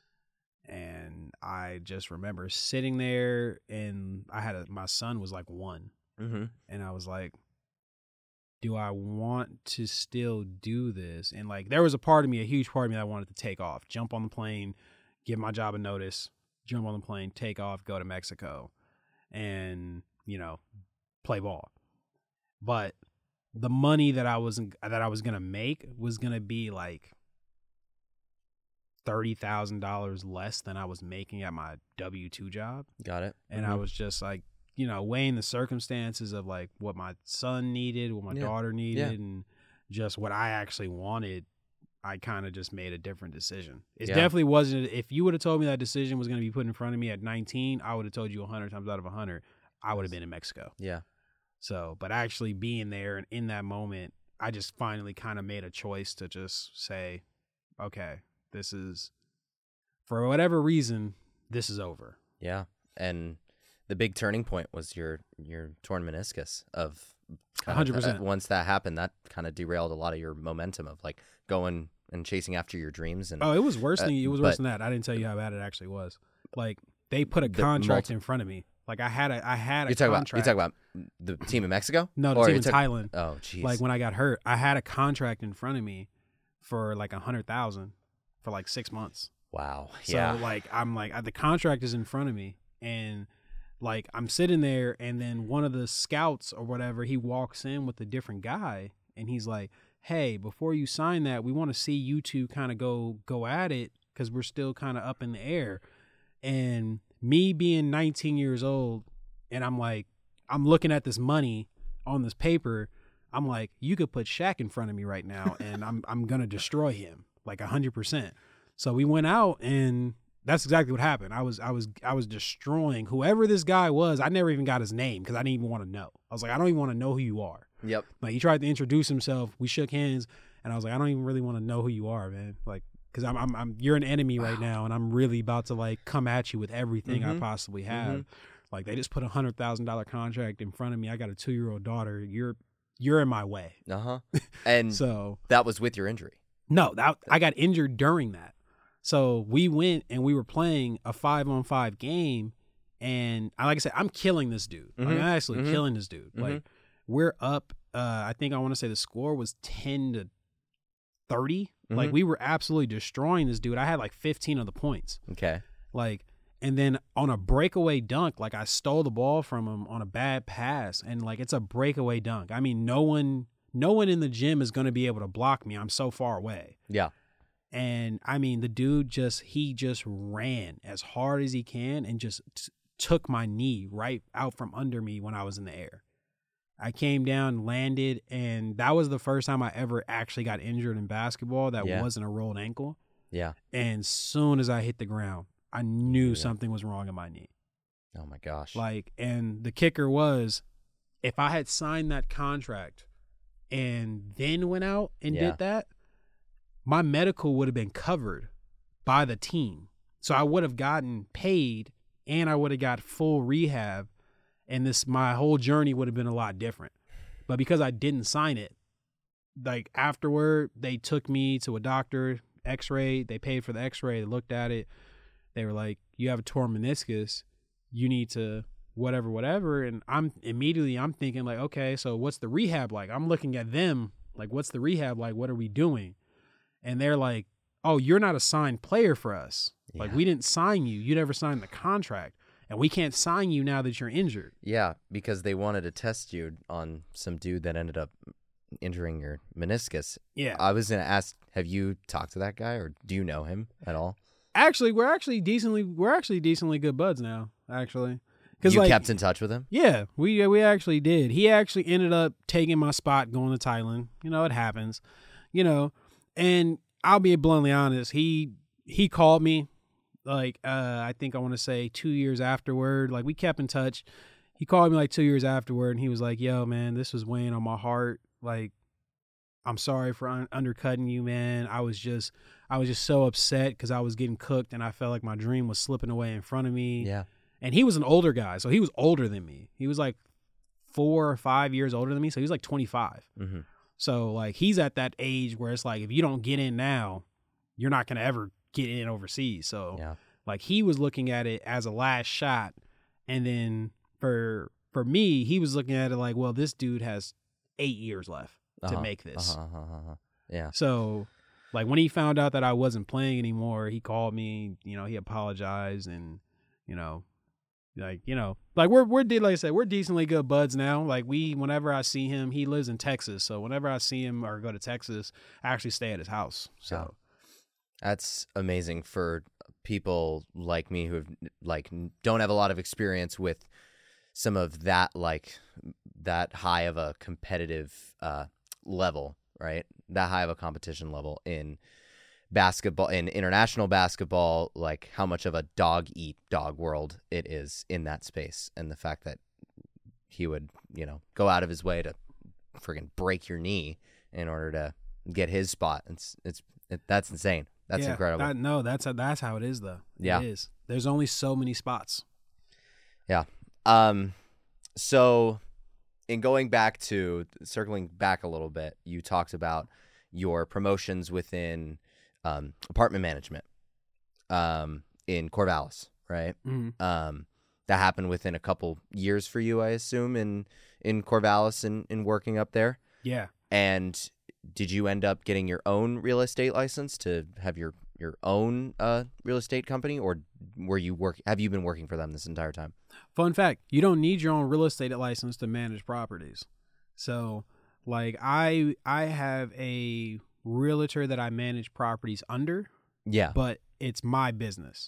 And I just remember sitting there, and I had a, my son was like one, Mm-hmm. and I was like, do I want to still do this? And like, there was a part of me, a huge part of me that I wanted to take off, jump on the plane, give my job a notice, jump on the plane, take off, go to Mexico, and, you know, play ball. But the money that I was that I was gonna make was gonna be like thirty thousand dollars less than I was making at my W two job, Got it. and I was just like, you know, weighing the circumstances of like what my son needed, what my Yeah. daughter needed, Yeah. and just what I actually wanted. I kind of just made a different decision. It Yeah. definitely wasn't. If you would have told me that decision was going to be put in front of me at nineteen, I would have told you a hundred times out of a hundred, I would have been in Mexico. Yeah. So, but actually being there and in that moment, I just finally kind of made a choice to just say, okay, this is, for whatever reason, this is over. Yeah. And the big turning point was your your torn meniscus of kind of- one hundred percent. uh, once that happened, that kind of derailed a lot of your momentum of like going and chasing after your dreams. And Oh, it was worse Uh, than it was worse but- than that. I didn't tell you how bad it actually was. Like they put a The contract multi- in front of me. Like I had a I had a You talk about contract. you talk about the team in Mexico? no, the Or team you in talk- Thailand. Oh, jeez. Like when I got hurt, I had a contract in front of me for like a hundred thousand for like six months. wow. So Yeah. like I'm like the contract is in front of me, and like I'm sitting there, and then one of the scouts or whatever, he walks in with a different guy, and he's like, "Hey, before you sign that, we want to see you two kind of go go at it because we're still kind of up in the air." And me being nineteen years old, and I'm like, I'm looking at this money on this paper. I'm like, you could put Shaq in front of me right now, and I'm I'm gonna destroy him like a hundred percent. So we went out, and that's exactly what happened. I was I was I was destroying whoever this guy was. I never even got his name because I didn't even want to know. I was like, I don't even want to know who you are. Yep. Like he tried to introduce himself. We shook hands, and I was like, I don't even really want to know who you are, man. Like, because I'm, I'm I'm you're an enemy right now, and I'm really about to like come at you with everything Mhm. I possibly have. Mhm. Like they just put a hundred thousand dollar contract in front of me. I got a two year old daughter. You're you're in my way. Uh huh. And So that was with your injury. no, that I got injured during that. So we went and we were playing a five on five game, and I like I said, I'm killing this dude. Like, Mhm. I'm actually Mhm. killing this dude. Mhm. Like we're up. Uh, I think I want to say the score was ten to thirty. Like Mhm. we were absolutely destroying this dude. I had like fifteen of the points. Okay. Like, and then on a breakaway dunk, like I stole the ball from him on a bad pass, and like it's a breakaway dunk. I mean, no one, no one in the gym is going to be able to block me. I'm so far away. Yeah. And I mean, the dude just, he just ran as hard as he can and just t- took my knee right out from under me when I was in the air. I came down, landed, and that was the first time I ever actually got injured in basketball that Yeah. wasn't a rolled ankle. Yeah. And soon as I hit the ground, I knew Yeah. something was wrong in my knee. Oh my gosh. Like, and the kicker was, if I had signed that contract and then went out and Yeah. did that, my medical would have been covered by the team. So I would have gotten paid, and I would have got full rehab, and this my whole journey would have been a lot different. But because I didn't sign it, like afterward, they took me to a doctor, x-ray, they paid for the x-ray, they looked at it. They were like, you have a torn meniscus, you need to whatever, whatever. And I'm immediately, I'm thinking like, okay, so what's the rehab like? I'm looking at them like, what's the rehab like? What are we doing? And they're like, oh, you're not a signed player for us. Like, Yeah. we didn't sign you. You never signed the contract. And we can't sign you now that you're injured. Yeah, because they wanted to test you on some dude that ended up injuring your meniscus. Yeah. I was gonna ask, have you talked to that guy, or do you know him at all? Actually, we're actually decently, we're actually decently good buds now, actually. You like, kept in touch with him? Yeah, we we actually did. He actually ended up taking my spot going to Thailand. You know, it happens. You know, and I'll be bluntly honest. He he called me, like uh, I think I want to say two years afterward. Like we kept in touch. He called me like two years afterward, and he was like, "Yo, man, this was weighing on my heart. Like, I'm sorry for un- undercutting you, man. I was just I was just so upset because I was getting cooked, and I felt like my dream was slipping away in front of me." Yeah. And he was an older guy, so he was older than me. He was like four or five years older than me, so he was like twenty-five. Mm-hmm. So like he's at that age where it's like if you don't get in now, you're not gonna ever get in overseas. So Yeah. like he was looking at it as a last shot, and then for for me, he was looking at it like, well, this dude has eight years left to Uh-huh. make this. Uh-huh, uh-huh, uh-huh. Yeah. So like when he found out that I wasn't playing anymore, he called me. You know, he apologized, and you know. Like, you know, like we're, we're, like I said, we're decently good buds now. Like we, whenever I see him, he lives in Texas. So whenever I see him or go to Texas, I actually stay at his house. So That's amazing for people like me who have like don't have a lot of experience with some of that, like that high of a competitive uh, level, right? That high of a competition level in basketball, in international basketball, like how much of a dog eat dog world it is in that space. And the fact that he would, you know, go out of his way to friggin' break your knee in order to get his spot. It's, it's, it, that's insane. That's yeah, incredible. That, no, that's a, that's how it is though. Yeah. It is. There's only so many spots. Yeah. Um, so in going back to circling back a little bit, you talked about your promotions within um, apartment management um, in Corvallis. right? Mhm. Um, that happened within a couple years for you, I assume, in in Corvallis and in working up there. Yeah. And did you end up getting your own real estate license to have your your own uh, real estate company, or were you work? Have you been working for them this entire time? Fun fact, you don't need your own real estate license to manage properties. So, like, I I have a realtor that I manage properties under, Yeah. but it's my business.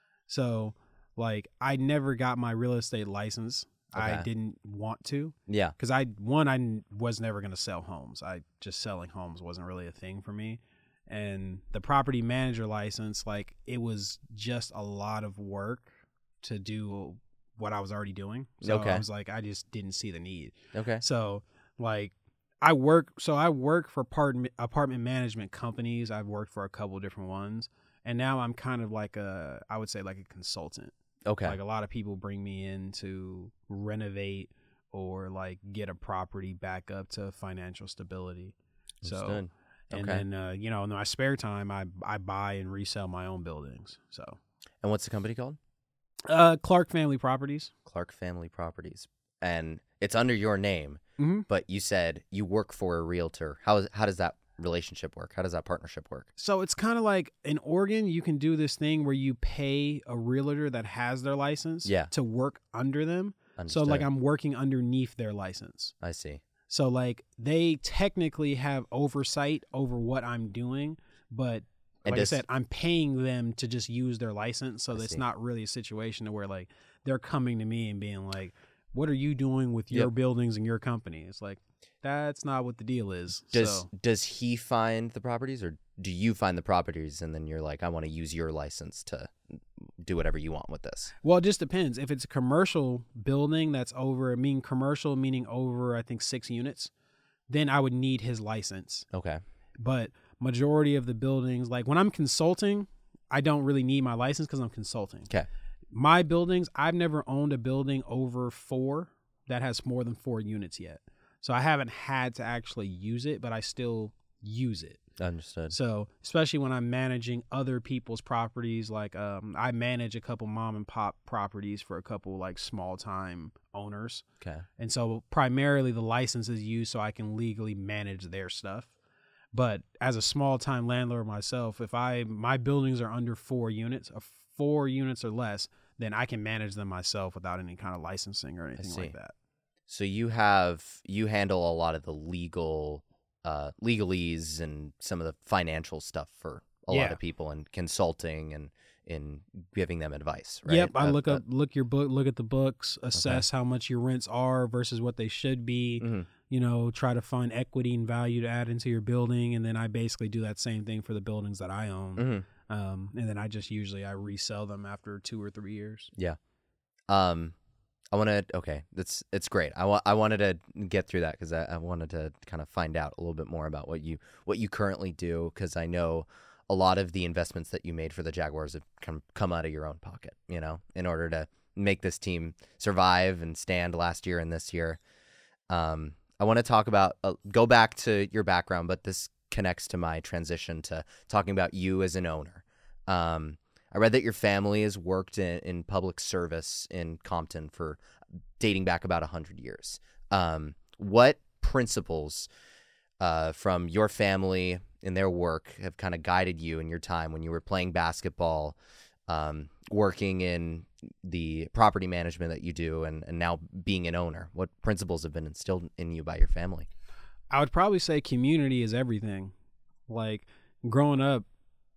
So, like, I never got my real estate license. I Okay. didn't want to, Yeah. because I one I n- was never going to sell homes. I just selling homes wasn't really a thing for me. And the property manager license, like, it was just a lot of work to do what I was already doing. So Okay. I was like, I just didn't see the need. Okay. So, like, I work, so I work for apartment, apartment management companies. I've worked for a couple different ones. And now I'm kind of like a, I would say like a consultant. Okay. Like, a lot of people bring me in to renovate or like get a property back up to financial stability. So, Understood. and Okay. then, uh, you know, in my spare time, I, I buy and resell my own buildings. So, And what's the company called? uh, Clark Family Properties. Clark Family Properties. And it's under your name, Mm-hmm. but you said you work for a realtor. How is how does that relationship work? How does that partnership work? So it's kind of like in Oregon, you can do this thing where you pay a realtor that has their license Yeah. to work under them. Understood. So like I'm working underneath their license. I see. So like they technically have oversight over what I'm doing, but And like does- I said, I'm paying them to just use their license. So I it's see. not really a situation where like they're coming to me and being like, what are you doing with your Yep. buildings and your company? It's like, that's not what the deal is. Does so does he find the properties, or do you find the properties and then you're like, I want to use your license to do whatever you want with this? Well, it just depends. If it's a commercial building that's over, I mean commercial meaning over, I think six units, then I would need his license. Okay. But majority of the buildings, like when I'm consulting, I don't really need my license because I'm consulting. Okay. My buildings, I've never owned a building over four that has more than four units yet. So I haven't had to actually use it, but I still use it. Understood. So especially when I'm managing other people's properties, like um, I manage a couple mom and pop properties for a couple like small time owners. Okay. And so primarily the license is used so I can legally manage their stuff. But as a small time landlord myself, if I my buildings are under four units, or four units or less, then I can manage them myself without any kind of licensing or anything see. like that. So you have you handle a lot of the legal uh, legalese and some of the financial stuff for a lot Yeah. of people, and consulting and in giving them advice, right? Yep, I Uh, look uh, up, look your book, look at the books, assess how much your rents are versus what they should be. mhm. You know, try to find equity and value to add into your building, and then I basically do that same thing for the buildings that I own. Mhm. Um, and then I just usually I resell them after two or three years. Um, I want to. Okay, that's it's great. I wa- I wanted to get through that because I, I wanted to kind of find out a little bit more about what you what you currently do, because I know a lot of the investments that you made for the Jaguars have come come out of your own pocket. You know, in order to make this team survive and stand last year and this year. Um, I want to talk about uh, go back to your background, but this connects to my transition to talking about you as an owner. Um, I read that your family has worked in, in public service in Compton for dating back about one hundred years. Um, what principles uh, from your family in their work have kind of guided you in your time when you were playing basketball, um, working in the property management that you do, and, and now being an owner? What principles have been instilled in you by your family? I would probably say community is everything. Like growing up,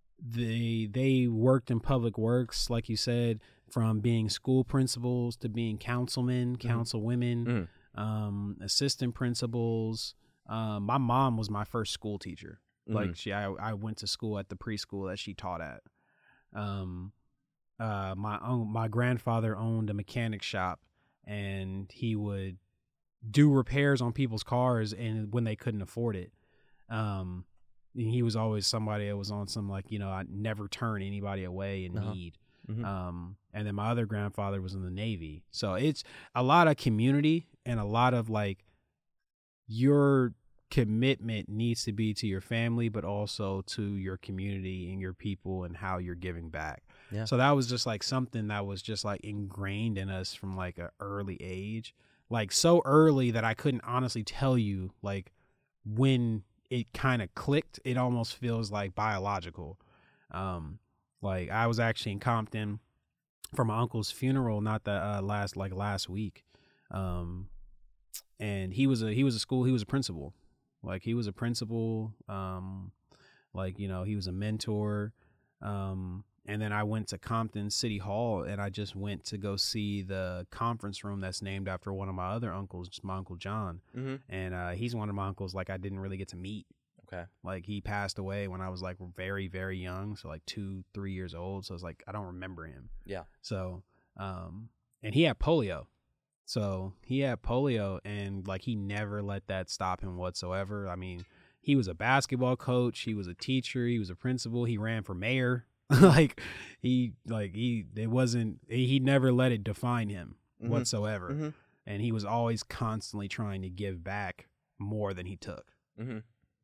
they they worked in public works, like you said, from being school principals to being councilmen, councilwomen, Mhm. um, assistant principals. Um, my mom was my first school teacher. Like Mhm. she, I, I went to school at the preschool that she taught at. Um, uh, my own, my grandfather owned a mechanic shop, and he would do repairs on people's cars, and when they couldn't afford it. Um, and he was always somebody that was on some like, you know, I never turn anybody away in Uh-huh. need. Mhm. Um, and then my other grandfather was in the Navy. So it's a lot of community and a lot of like, you're commitment needs to be to your family, but also to your community and your people and how you're giving back. Yeah. So that was just like something that was just like ingrained in us from like an early age, like so early that I couldn't honestly tell you like when it kind of clicked. It almost feels like biological. Um, like I was actually in Compton for my uncle's funeral, not that uh, last like last week. Um, and he was a he was a school he was a principal. Like he was a principal, um, like, you know, he was a mentor. Um, and then I went to Compton City Hall and I just went to go see the conference room that's named after one of my other uncles, my Uncle John. Mm-hmm. And uh, he's one of my uncles like I didn't really get to meet. Okay. Like he passed away when I was like very, very young. So like two, three years old. So it's like, I don't remember him. Yeah. So, um, and he had polio. So he had polio and like he never let that stop him whatsoever. I mean, he was a basketball coach. He was a teacher. He was a principal. He ran for mayor. like he, like he, it wasn't, he never let it define him mm-hmm. whatsoever. Mm-hmm. And he was always constantly trying to give back more than he took. Mm-hmm.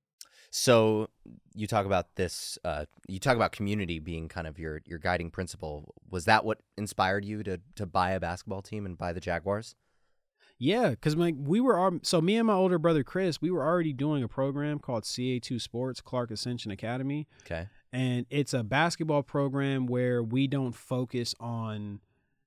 So you talk about this, uh, you talk about community being kind of your, your guiding principle. Was that what inspired you to, to buy a basketball team and buy the Jaguars? Yeah, because like we were, so me and my older brother Chris, we were already doing a program called C A two Sports, Clark Ascension Academy. Okay. And it's a basketball program where we don't focus on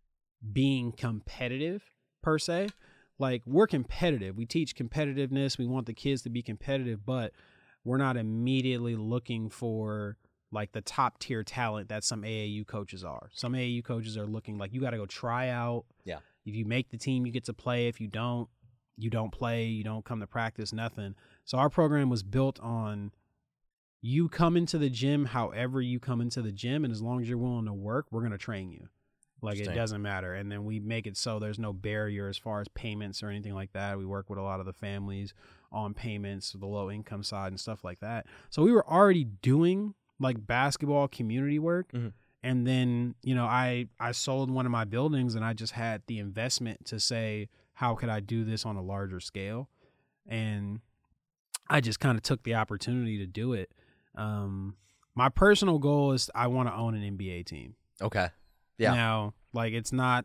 being competitive per se. Like we're competitive. We teach competitiveness. We want the kids to be competitive, but we're not immediately looking for like the top tier talent that some A A U coaches are. Some A A U coaches are looking like you got to go try out. Yeah. If you make the team, you get to play. If you don't, you don't play. You don't come to practice, nothing. So our program was built on you come into the gym however you come into the gym. And as long as you're willing to work, we're going to train you. Like it doesn't matter. And then we make it so there's no barrier as far as payments or anything like that. We work with a lot of the families on payments, the low income side and stuff like that. So we were already doing like basketball community work. Mm-hmm. And then, you know, I, I sold one of my buildings and I just had the investment to say, how could I do this on a larger scale? And I just kind of took the opportunity to do it. Um, my personal goal is I want to own an N B A team. Okay. Yeah. Now, like, it's not,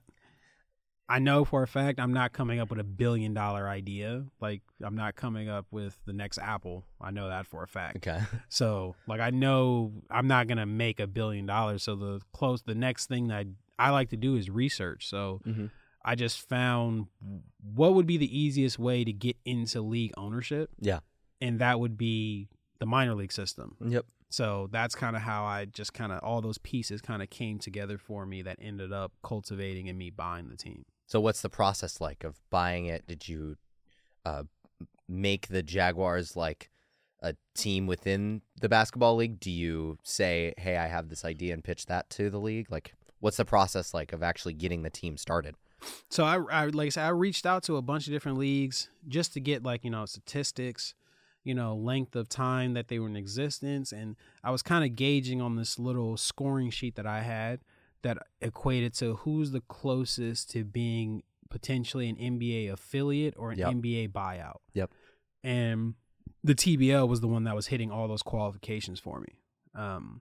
I know for a fact I'm not coming up with a billion dollar idea. Like, I'm not coming up with the next Apple. I know that for a fact. Okay. So, like, I know I'm not going to make a billion dollars. So, the close, the next thing that I, I like to do is research. So, mm-hmm. I just found what would be the easiest way to get into league ownership. Yeah. And that would be the minor league system. Yep. So that's kind of how I just kind of all those pieces kind of came together for me that ended up cultivating and me buying the team. So what's the process like of buying it? Did you uh, make the Jaguars like a team within the basketball league? Do you say, hey, I have this idea and pitch that to the league? Like, what's the process like of actually getting the team started? So I, I like I said, I reached out to a bunch of different leagues just to get like, you know, statistics, you know, length of time that they were in existence. And I was kind of gauging on this little scoring sheet that I had that equated to who's the closest to being potentially an N B A affiliate or an yep. N B A buyout. Yep. And the T B L was the one that was hitting all those qualifications for me. Um,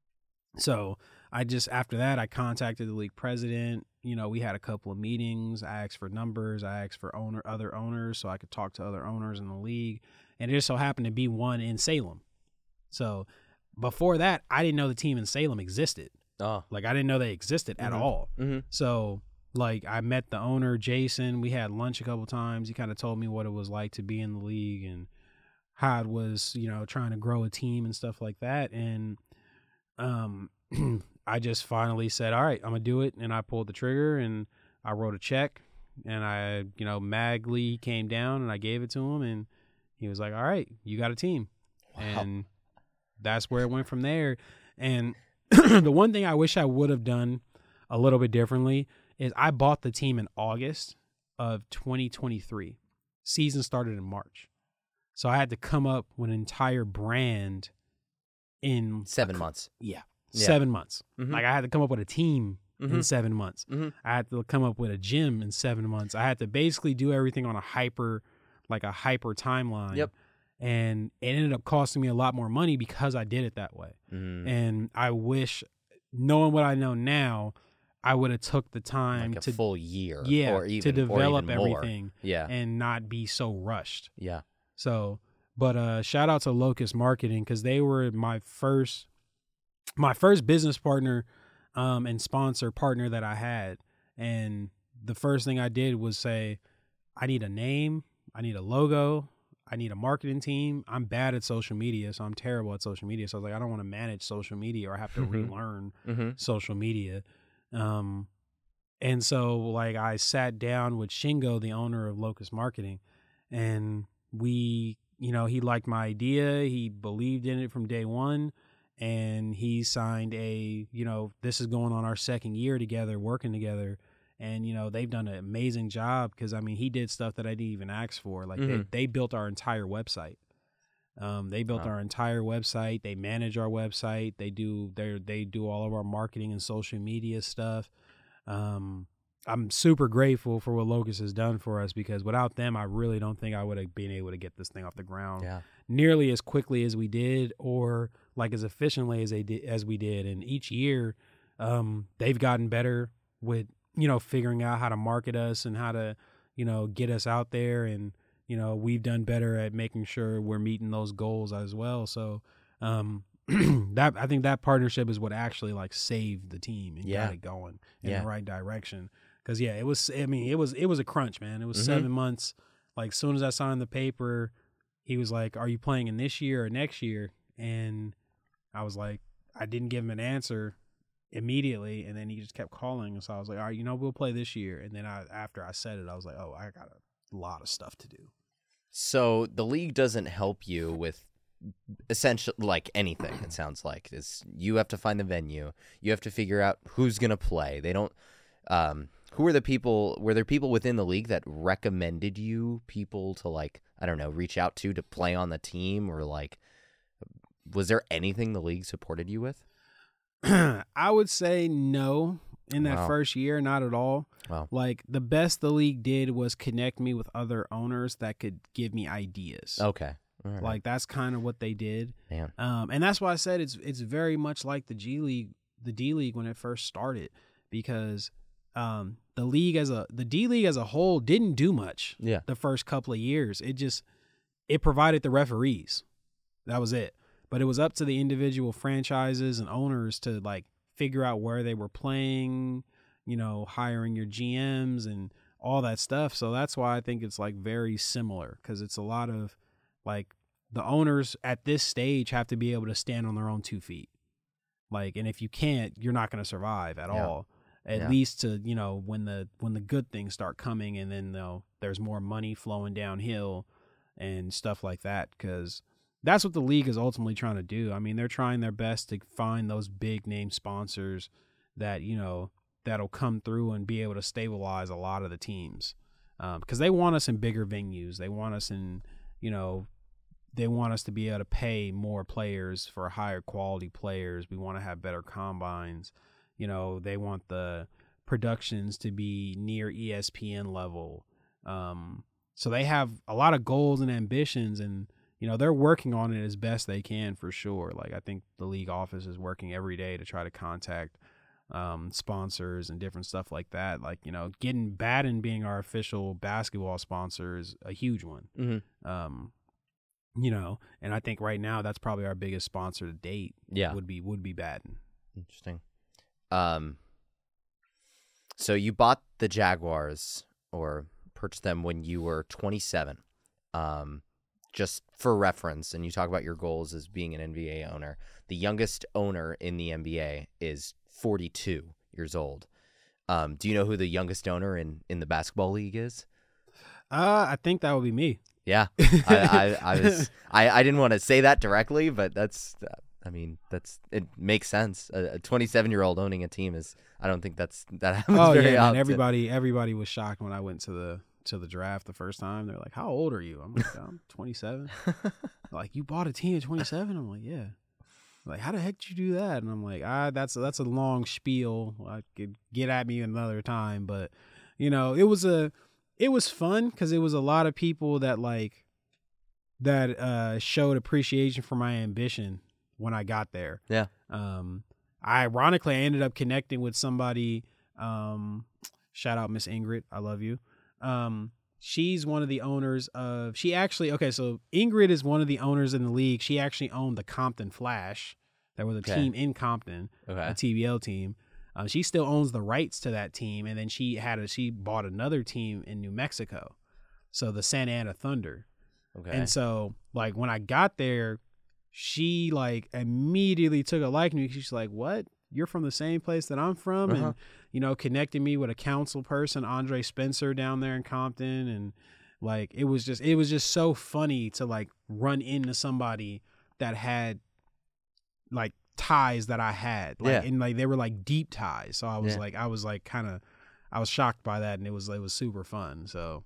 so I just, after that, I contacted the league president. You know, we had a couple of meetings. I asked for numbers. I asked for owner, other owners so I could talk to other owners in the league. And it just so happened to be one in Salem. So before that, I didn't know the team in Salem existed. Oh. Like, I didn't know they existed mm-hmm. at all. Mm-hmm. So, like, I met the owner, Jason. We had lunch a couple times. He kind of told me what it was like to be in the league and how it was, you know, trying to grow a team and stuff like that. And um, I just finally said, all right, I'm going to do it. And I pulled the trigger and I wrote a check. And I, you know, Magley came down and I gave it to him. And he was like, all right, you got a team. Wow. And that's where it went from there. And the one thing I wish I would have done a little bit differently is I bought the team in August of twenty twenty-three. Season started in March. So I had to come up with an entire brand in seven a, months. Yeah, yeah. Seven months. Mm-hmm. Like I had to come up with a team mm-hmm. in seven months. Mm-hmm. I had to come up with a gym in seven months. I had to basically do everything on a hyper, like a hyper timeline. Yep. And it ended up costing me a lot more money because I did it that way. Mm. And I wish, knowing what I know now, I would have took the time Like a to full year, yeah, or even to develop or even more. everything Yeah, and not be so rushed. yeah. So, but uh, shout out to Locust Marketing because they were my first, my first business partner, um, and sponsor partner that I had. And the first thing I did was say, I need a name, I need a logo, I need a marketing team. I'm bad at social media, so I'm terrible at social media. So I was like, I don't want to manage social media or have to relearn Mm-hmm. social media. Um, and so like I sat down with Shingo, the owner of Locust Marketing, and we, you know, he liked my idea. He believed in it from day one, and he signed a, you know, this is going on our second year together, working together. And, you know, they've done an amazing job because, I mean, he did stuff that I didn't even ask for. Like, Mm-hmm. they, they built our entire website. Um, they built Wow. our entire website. They manage our website. They do they they do all of our marketing and social media stuff. Um, I'm super grateful for what Locust has done for us because without them, I really don't think I would have been able to get this thing off the ground Yeah. nearly as quickly as we did, or like as efficiently as they did as we did. And each year, um, they've gotten better with, you know, figuring out how to market us and how to, you know, get us out there. And, you know, we've done better at making sure we're meeting those goals as well. So, um, that, I think that partnership is what actually like saved the team and Yeah. got it going in Yeah. the right direction. Cause yeah, it was, I mean, it was, it was a crunch, man. It was Mhm. seven months. Like, as soon as I signed the paper, he was like, are you playing in this year or next year? And I was like, I didn't give him an answer immediately, and then he just kept calling, and so I was like, all right, you know, we'll play this year. And then I, after I said it, I was like, oh, I got a lot of stuff to do. So the league doesn't help you with essentially like anything. It sounds like it's you have to find the venue. You have to figure out who's gonna play. They don't. Um, who are the people? Were there people within the league that recommended you people to like I don't know reach out to to play on the team, or like was there anything the league supported you with? I would say no. In that Wow. first year, not at all. Wow. Like, the best the league did was connect me with other owners that could give me ideas. Okay. All right. Like, that's kind of what they did. Man. Um, and that's why I said it's it's very much like the G League, the D League when it first started, because um, the league as a the D League as a whole didn't do much. Yeah. The first couple of years, it just it provided the referees. That was it. But it was up to the individual franchises and owners to like figure out where they were playing, you know, hiring your G Ms and all that stuff. So that's why I think it's like very similar, because it's a lot of like the owners at this stage have to be able to stand on their own two feet. Like, and if you can't, you're not going to survive at Yeah. all. At Yeah. least to, you know, when the when the good things start coming, and then you know, there's more money flowing downhill and stuff like that, because that's what the league is ultimately trying to do. I mean, they're trying their best to find those big name sponsors that, you know, that'll come through and be able to stabilize a lot of the teams, um, because they want us in bigger venues. They want us in, you know, they want us to be able to pay more players for higher quality players. We want to have better combines. You know, they want the productions to be near E S P N level. Um, so they have a lot of goals and ambitions, and you know, they're working on it as best they can for sure. Like, I think the league office is working every day to try to contact um, sponsors and different stuff like that. Like, you know, getting Baden being our official basketball sponsor is a huge one. Mm-hmm. Um, you know, and I think right now that's probably our biggest sponsor to date. Yeah. Would be would be Baden. Interesting. Um. So you bought the Jaguars or purchased them when you were twenty-seven. Um. Just for reference, and you talk about your goals as being an N B A owner, the youngest owner in the N B A is forty-two years old. Um, do you know who the youngest owner in, in the basketball league is? Uh, I think that would be me. Yeah, I, I, I was I, I didn't want to say that directly, but that's uh, I mean that's it makes sense. A twenty-seven year old owning a team is I don't think that's that happens Oh very yeah, man, often. everybody everybody was shocked when I went to the to the draft the first time. They're like, how old are you? I'm like, I'm twenty-seven. Like, you bought a team at twenty-seven? I'm like, yeah. Like, how the heck did you do that? And I'm like, ah, that's that's a long spiel. I could get at me another time, but you know, it was a it was fun because it was a lot of people that like that uh, showed appreciation for my ambition when I got there. Yeah. Um, I ironically, I ended up connecting with somebody. Um, shout out Miss Ingrid. I love you. Um, she's one of the owners of, she actually, okay, so Ingrid is one of the owners in the league. She actually owned the Compton Flash. There was a Okay. team in Compton, Okay. a T B L team. Uh, she still owns the rights to that team. And then she had a, she bought another team in New Mexico. So the Santa Ana Thunder. Okay. And so like when I got there, she like immediately took a liking to me. She's like, what? You're from the same place that I'm from? Uh-huh. And, you know, connected me with a council person, Andre Spencer down there in Compton. And like, it was just, it was just so funny to like run into somebody that had like ties that I had. Like, Yeah. and like, they were like deep ties. So I was Yeah. like, I was like kind of, I was shocked by that. And it was, it was super fun. So,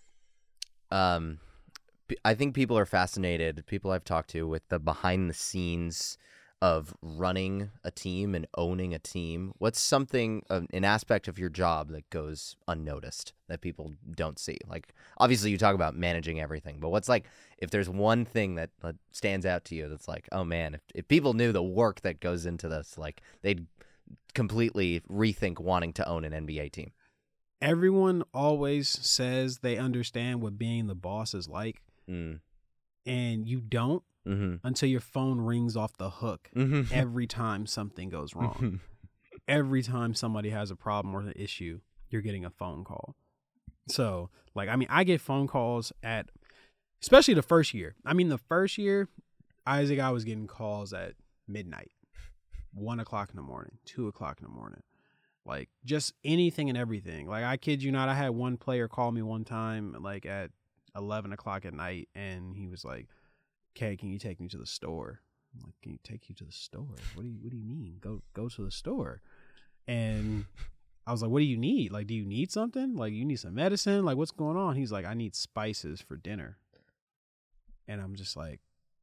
um, p- I think people are fascinated, people I've talked to, with the behind the scenes of running a team and owning a team. What's something, uh, an aspect of your job that goes unnoticed that people don't see? Like, obviously you talk about managing everything, but what's like, if there's one thing that uh, stands out to you that's like, oh man, if, if people knew the work that goes into this, like they'd completely rethink wanting to own an N B A team. everyone always says they understand what being the boss is like, Mm. and you don't Mm-hmm. until your phone rings off the hook Mm-hmm. every time something goes wrong. Every time somebody has a problem or an issue, you're getting a phone call. So, like, I mean, I get phone calls at, especially the first year. I mean, the first year, Isaac, I was getting calls at midnight, one o'clock in the morning, two o'clock in the morning. Like, just anything and everything. Like, I kid you not, I had one player call me one time, like, at eleven o'clock at night, and he was like, "Okay, can you take me to the store?" I'm like, "Can you take you to the store? What do you What do you mean? Go Go to the store?" And I was like, "What do you need? Like, do you need something? Like, you need some medicine? Like, what's going on?" He's like, "I need spices for dinner." And I'm just like,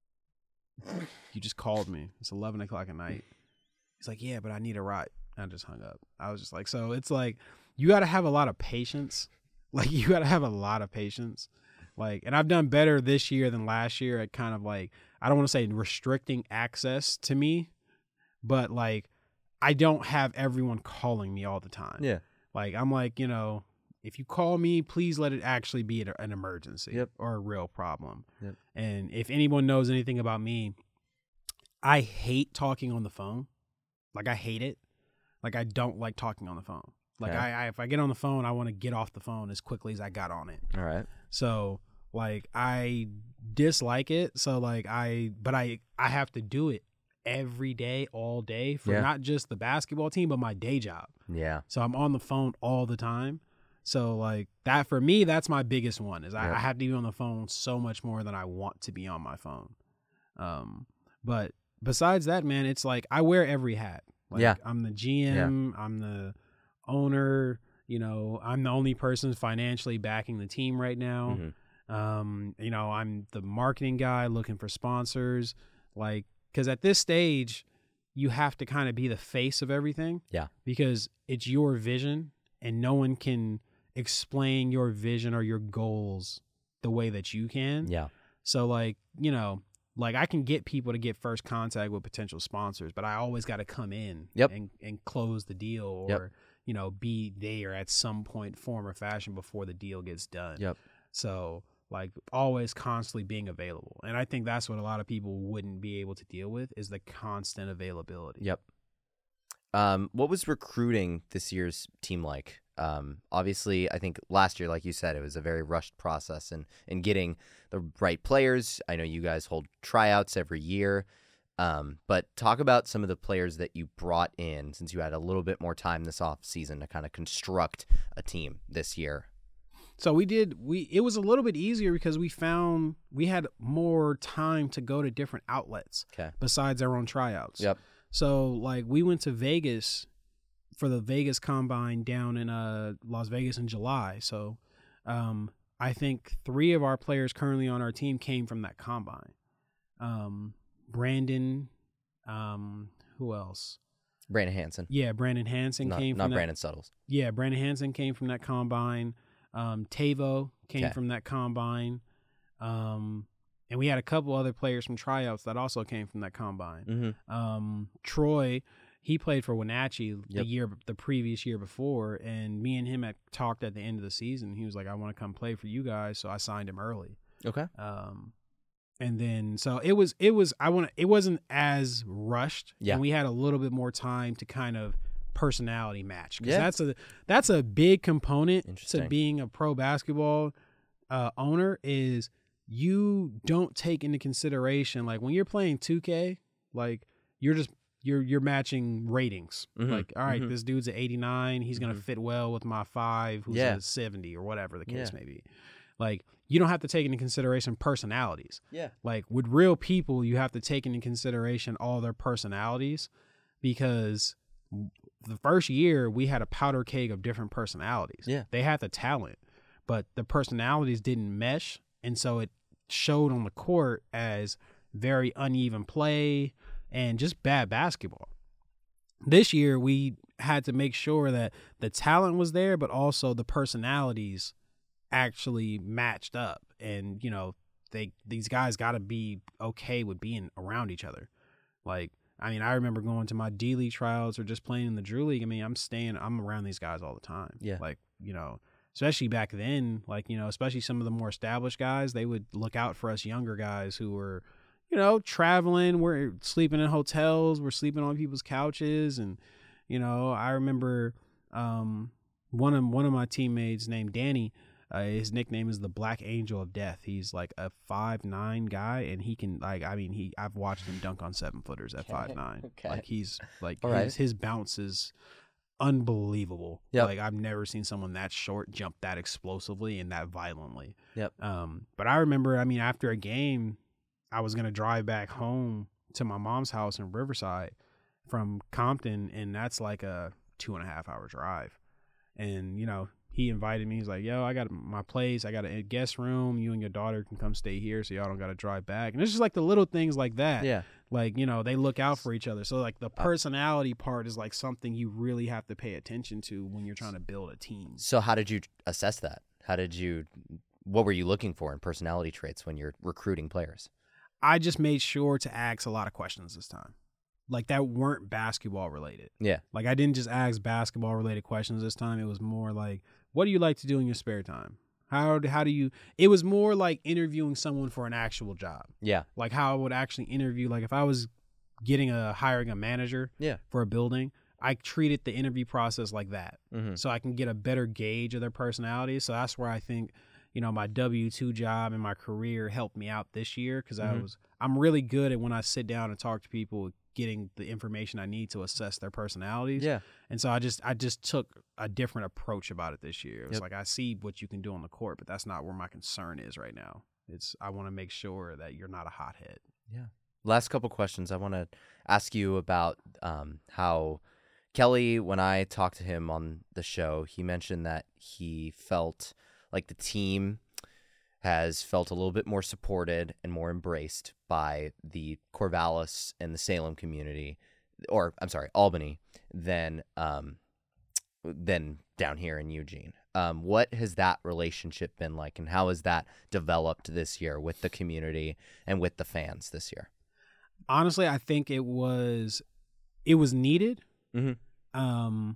"You just called me. It's eleven o'clock at night." He's like, "Yeah, but I need a ride." I just hung up. I was just like, so it's like, you got to have a lot of patience. Like, you got to have a lot of patience. Like, and I've done better this year than last year at kind of like, I don't want to say restricting access to me, but like, I don't have everyone calling me all the time. Yeah. Like, I'm like, you know, if you call me, please let it actually be an emergency Yep. or a real problem. Yep. And if anyone knows anything about me, I hate talking on the phone. Like, I hate it. Like, I don't like talking on the phone. Like, Okay. I, I if I get on the phone, I want to get off the phone as quickly as I got on it. All right. So, like, I dislike it. So, like, I, but I, I have to do it every day, all day for Yeah. not just the basketball team, but my day job. Yeah. So I'm on the phone all the time. So, like, that for me, that's my biggest one is I, Yeah. I have to be on the phone so much more than I want to be on my phone. Um, but besides that, man, it's like I wear every hat. Like, Yeah. I'm the G M, I'm the owner, you know, I'm the only person financially backing the team right now. Mhm. Um, you know, I'm the marketing guy looking for sponsors. Like, because at this stage, you have to kind of be the face of everything. Yeah. Because it's your vision and no one can explain your vision or your goals the way that you can. Yeah. So, like, you know, like I can get people to get first contact with potential sponsors, but I always got to come in Yep. and, and close the deal or, Yep. you know, be there at some point, form or fashion before the deal gets done. Yep. So, like, always constantly being available. And I think that's what a lot of people wouldn't be able to deal with is the constant availability. Yep. Um, what was recruiting this year's team like? Um, obviously, I think last year, like you said, it was a very rushed process in, in getting the right players. I know you guys hold tryouts every year. Um, but talk about some of the players that you brought in since you had a little bit more time this off season to kind of construct a team this year. So we did, we, it was a little bit easier because we found we had more time to go to different outlets Okay. besides our own tryouts. Yep. So, like, we went to Vegas for the Vegas Combine down in uh, Las Vegas in July. So, um, I think three of our players currently on our team came from that Combine. Um, Brandon, um, who else? Brandon Hansen. Yeah, Brandon Hansen Not, came not from that. Brandon Suttles. Yeah, Brandon Hansen came from that Combine. Um, Tavo came Okay. from that Combine. Um, and we had a couple other players from tryouts that also came from that combine. Mm-hmm. Um, Troy, he played for Wenatchee the Yep. year, the previous year before, and me and him had talked at the end of the season. He was like, "I want to come play for you guys," so I signed him early. Okay. Um, and then so it was, it was, I want to, it wasn't as rushed. Yeah. And we had a little bit more time to kind of personality match. Cause Yeah. that's a, that's a big component to Interesting. being a pro basketball uh, owner is you don't take into consideration, like when you're playing two K, like you're just, you're, you're matching ratings. Mhm. Like, all right, Mhm. this dude's at eighty-nine. He's going to Mhm. fit well with my five, who's Yeah. at seventy or whatever the case Yeah. may be. Like, you don't have to take into consideration personalities. Yeah. Like with real people, you have to take into consideration all their personalities, because the first year we had a powder keg of different personalities. Yeah. They had the talent, but the personalities didn't mesh. And so it showed on the court as very uneven play and just bad basketball. This year we had to make sure that the talent was there, but also the personalities actually matched up. And, you know, they these guys got to be okay with being around each other. Like, I mean, I remember going to my D League trials or just playing in the Drew League. I mean, I'm staying, I'm around these guys all the time. Yeah. Like, you know, especially back then, like, you know, especially some of the more established guys, they would look out for us younger guys who were, you know, traveling, we're sleeping in hotels, we're sleeping on people's couches. And, you know, I remember um, one of one of my teammates named Danny, uh, his nickname is the Black Angel of Death. He's like a five nine guy, and he can, like, I mean, he I've watched him dunk on seven footers at Okay. five nine. Okay. Like, he's like, All his, right. his bounce is unbelievable. Yep. Like, I've never seen someone that short jump that explosively and that violently. Yep. Um, but I remember, I mean, after a game, I was going to drive back home to my mom's house in Riverside from Compton, and that's like a two and a half hour drive. And, you know, he invited me. He's like, yo, I got my place. I got a guest room. You and your daughter can come stay here so y'all don't got to drive back. And it's just like the little things like that. Yeah. Like, you know, they look out for each other. So, like, the personality part is, like, something you really have to pay attention to when you're trying to build a team. So how did you assess that? How did you, what were you looking for in personality traits when you're recruiting players? I just made sure to ask a lot of questions this time, like, that weren't basketball related. Yeah. Like, I didn't just ask basketball related questions this time. It was more like, what do you like to do in your spare time? How how do you, it was more like interviewing someone for an actual job. Yeah. Like how I would actually interview, like if I was getting a, hiring a manager Yeah. for a building, I treated the interview process like that. Mm-hmm. So I can get a better gauge of their personality. So that's where I think, you know, my W two job and my career helped me out this year, because I Mhm. was, I'm really good at when I sit down and talk to people, getting the information I need to assess their personalities. Yeah. And so I just, I just took a different approach about it this year. It was Yep. like, I see what you can do on the court, but that's not where my concern is right now. It's, I want to make sure that you're not a hothead. Yeah. Last couple questions. I want to ask you about um, how Kelly, when I talked to him on the show, he mentioned that he felt like the team has felt a little bit more supported and more embraced by the Corvallis and the Salem community, or I'm sorry, Albany, than um, than down here in Eugene. Um, what has that relationship been like, and how has that developed this year with the community and with the fans this year? Honestly, I think it was, it was needed. Mm-hmm. Um,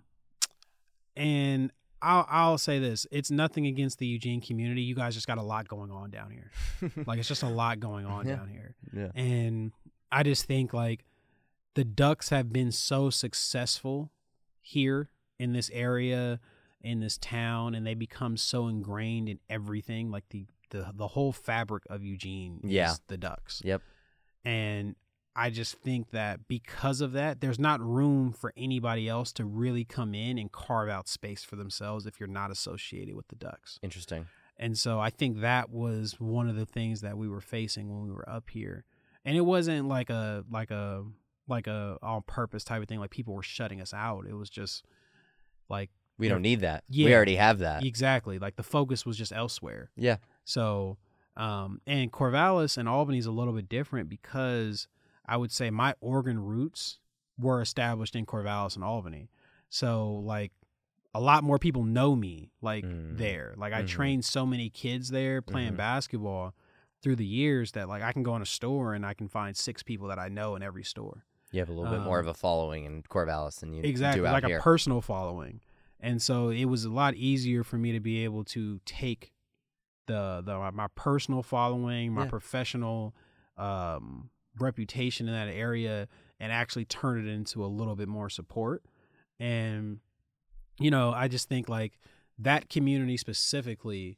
and I'll, I'll say this, it's nothing against the Eugene community. You guys just got a lot going on down here. Like, it's just a lot going on Yeah. down here. Yeah. And I just think, like, the Ducks have been so successful here in this area, in this town, and they become so ingrained in everything. Like, the, the, the whole fabric of Eugene Yeah. is the Ducks. Yep. And I just think that because of that, there's not room for anybody else to really come in and carve out space for themselves if you're not associated with the Ducks. Interesting. And so I think that was one of the things that we were facing when we were up here. And it wasn't like a like a like a on purpose type of thing, like people were shutting us out. It was just like, We don't need that. Yeah. We already have that. exactly, like the focus was just elsewhere. Yeah. So um and Corvallis and Albany is a little bit different, because I would say my Oregon roots were established in Corvallis and Albany. So, like, a lot more people know me, like, Mm. there. Like, I Mhm. trained so many kids there playing Mhm. basketball through the years that like I can go in a store and I can find six people that I know in every store. You have a little um, bit more of a following in Corvallis than you exactly, do out like here. a personal following. And so it was a lot easier for me to be able to take the the my personal following, my yeah. professional um, reputation in that area, and actually turn it into a little bit more support. And you know, I just think like that community specifically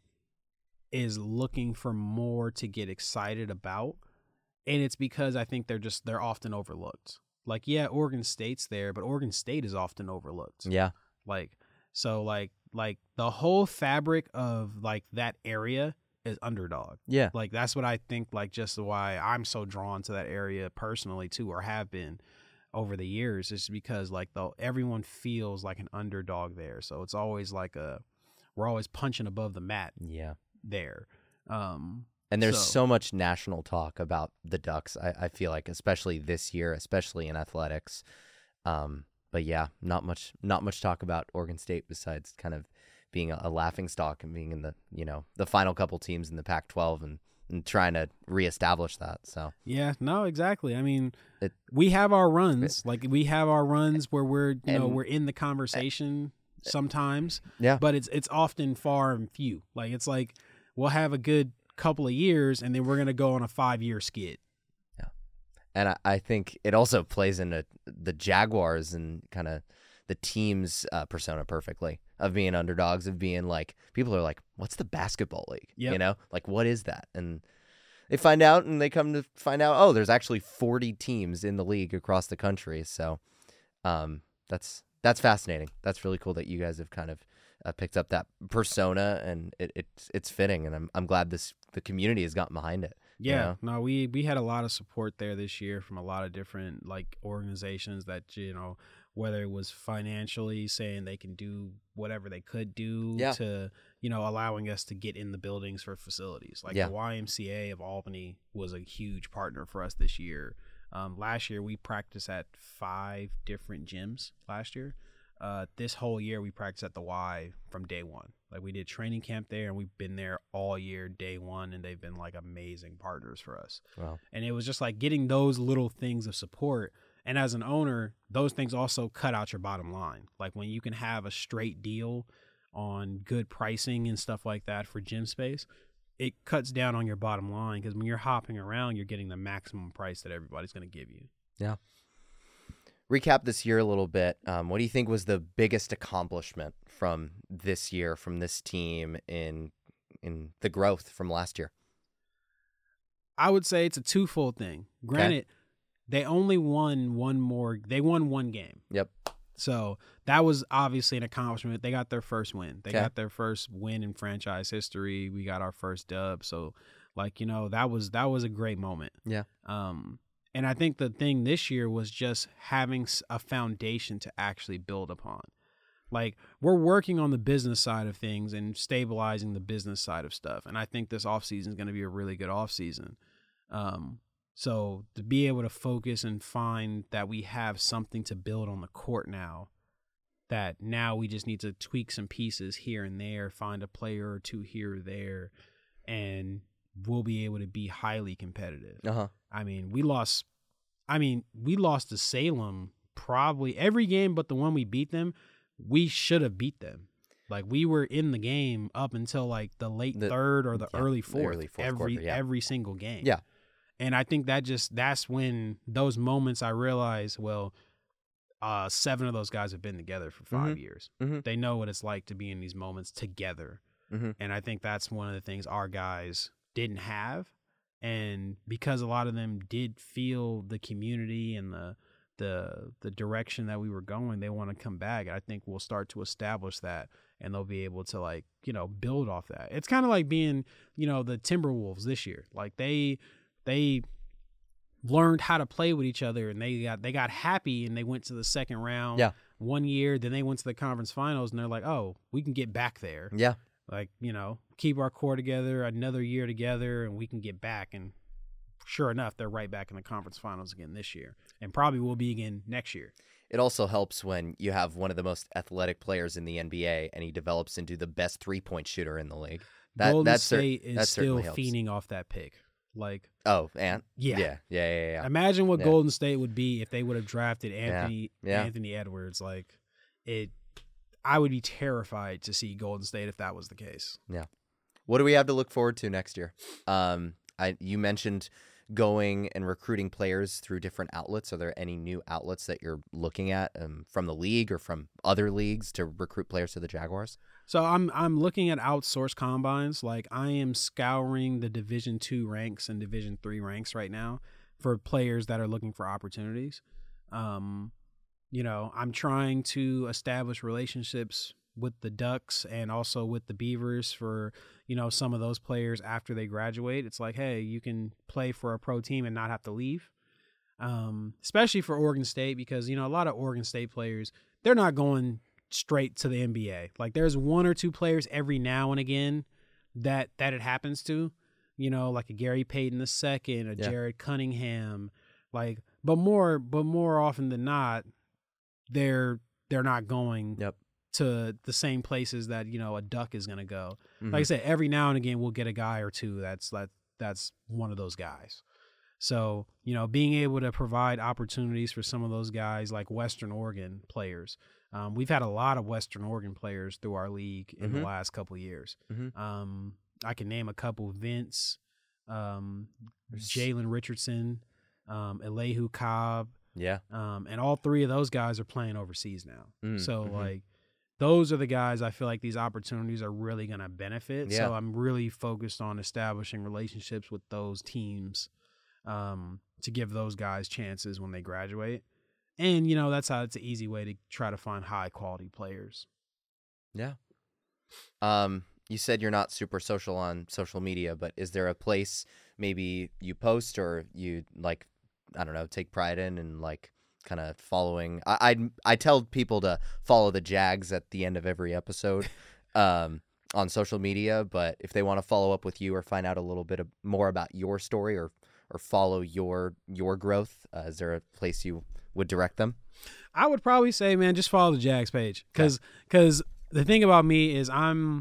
is looking for more to get excited about, and it's because I think they're just they're often overlooked. Like, yeah, Oregon State's there, but Oregon State is often overlooked. Yeah, like. So like like the whole fabric of like that area is underdog. Yeah. Like that's what I think like just why I'm so drawn to that area personally too, or have been over the years, is because like the everyone feels like an underdog there. So it's always like a we're always punching above the mat. Yeah. There. Um and there's so. so much national talk about the Ducks, I, I feel like, especially this year, especially in athletics. Um But yeah, not much, not much talk about Oregon State besides kind of being a, a laughing stock and being in the, you know, the final couple teams in the Pac twelve and, and trying to reestablish that. So yeah, no, exactly. I mean, it, we have our runs, it, like we have our runs where we're, you and, know, we're in the conversation sometimes. Yeah, but it's it's often far and few. Like it's like we'll have a good couple of years and then we're gonna go on a five year skid. And I, I think it also plays into the Jaguars and kind of the team's uh, persona perfectly, of being underdogs, of being like, people are like, what's the basketball league? Yep. You know, like, what is that? And they find out and they come to find out, oh, there's actually forty teams in the league across the country. So um, that's that's fascinating. That's really cool that you guys have kind of uh, picked up that persona, and it, it's it's fitting. And I'm I'm glad this the community has gotten behind it. Yeah, you know? no, we we had a lot of support there this year from a lot of different like organizations that, you know, whether it was financially saying they can do whatever they could do yeah. to, you know, allowing us to get in the buildings for facilities. Like yeah. the Y M C A of Albany was a huge partner for us this year. Um, last year we practiced at five different gyms last year. Uh, this whole year we practiced at the Y from day one. Like we did training camp there and we've been there all year, day one, and they've been like amazing partners for us. Wow. And it was just like getting those little things of support. And as an owner, those things also cut out your bottom line. Like when you can have a straight deal on good pricing and stuff like that for gym space, it cuts down on your bottom line, because when you're hopping around, you're getting the maximum price that everybody's going to give you. Yeah. Recap this year a little bit. Um, what do you think was the biggest accomplishment from this year, from this team, in in the growth from last year? I would say it's a twofold thing. Granted, okay. they only won one more. They won one game. Yep. So that was obviously an accomplishment. They got their first win. They okay. got their first win in franchise history. We got our first dub. So, like, you know, that was that was a great moment. Yeah. Um. And I think the thing this year was just having a foundation to actually build upon. Like, we're working on the business side of things and stabilizing the business side of stuff. And I think this offseason is going to be a really good offseason. Um, so to be able to focus and find that we have something to build on the court now, that now we just need to tweak some pieces here and there, find a player or two here or there, and we'll be able to be highly competitive. Uh-huh. I mean, we lost I mean, we lost to Salem probably every game but the one we beat them. We should have beat them. Like, we were in the game up until like the late the, third or the yeah, early fourth, the early fourth every quarter, yeah. every single game. Yeah. And I think that just that's when those moments I realized, well, uh, seven of those guys have been together for five mm-hmm. years. Mm-hmm. They know what it's like to be in these moments together. Mm-hmm. And I think that's one of the things our guys didn't have. And because a lot of them did feel the community and the the the direction that we were going, they want to come back. I think we'll start to establish that, and they'll be able to, like, you know, build off that. It's kind of like being, you know, the Timberwolves this year. Like, they they learned how to play with each other, and they got they got happy, and they went to the second round yeah. one year. Then they went to the conference finals, and they're like, oh, we can get back there. Yeah. Like, you know, keep our core together, another year together, and we can get back. And sure enough, they're right back in the conference finals again this year, and probably will be again next year. It also helps when you have one of the most athletic players in the N B A, and he develops into the best three-point shooter in the league. That, Golden that's State cer- is that still helps. fiending off that pick. Like, oh, Ant. yeah, yeah, yeah, yeah. yeah. Imagine what Yeah. Golden State would be if they would have drafted Anthony Yeah. Yeah. Anthony Edwards. Like, it, I would be terrified to see Golden State if that was the case. Yeah. What do we have to look forward to next year? Um, I you mentioned going and recruiting players through different outlets. Are there any new outlets that you're looking at um, from the league or from other leagues to recruit players to the Jaguars? So I'm I'm looking at outsourced combines. Like, I am scouring the Division two ranks and Division three ranks right now for players that are looking for opportunities. Um, you know, I'm trying to establish relationships with the Ducks and also with the Beavers for, you know, some of those players after they graduate. It's like, hey, you can play for a pro team and not have to leave. Um, especially for Oregon State, because, you know, a lot of Oregon State players, they're not going straight to the N B A. Like, there's one or two players every now and again that that it happens to, you know, like a Gary Payton the second, a Yeah. Jared Cunningham, like, but more but more often than not, they're they're not going Yep. to the same places that, you know, a Duck is going to go. Mhm. Like I said, every now and again we'll get a guy or two that's that that's one of those guys. So, you know, being able to provide opportunities for some of those guys, like Western Oregon players. Um, we've had a lot of Western Oregon players through our league in Mhm. the last couple of years. Mhm. Um, I can name a couple: Vince, um, There's- Jalen Richardson, um, Elihu Cobb, Yeah. um, and all three of those guys are playing overseas now. Mm, so, mhm. like, those are the guys I feel like these opportunities are really going to benefit. Yeah. So I'm really focused on establishing relationships with those teams um, to give those guys chances when they graduate. And, you know, that's how it's an easy way to try to find high quality players. Yeah. Um, you said you're not super social on social media, but is there a place maybe you post or you like, I don't know, take pride in and like kind of following? I I I tell people to follow the Jags at the end of every episode um, on social media, but if they want to follow up with you or find out a little bit of, more about your story or or follow your your growth, uh, is there a place you would direct them? I would probably say, man, just follow the Jags page. Because because the thing about me is I'm,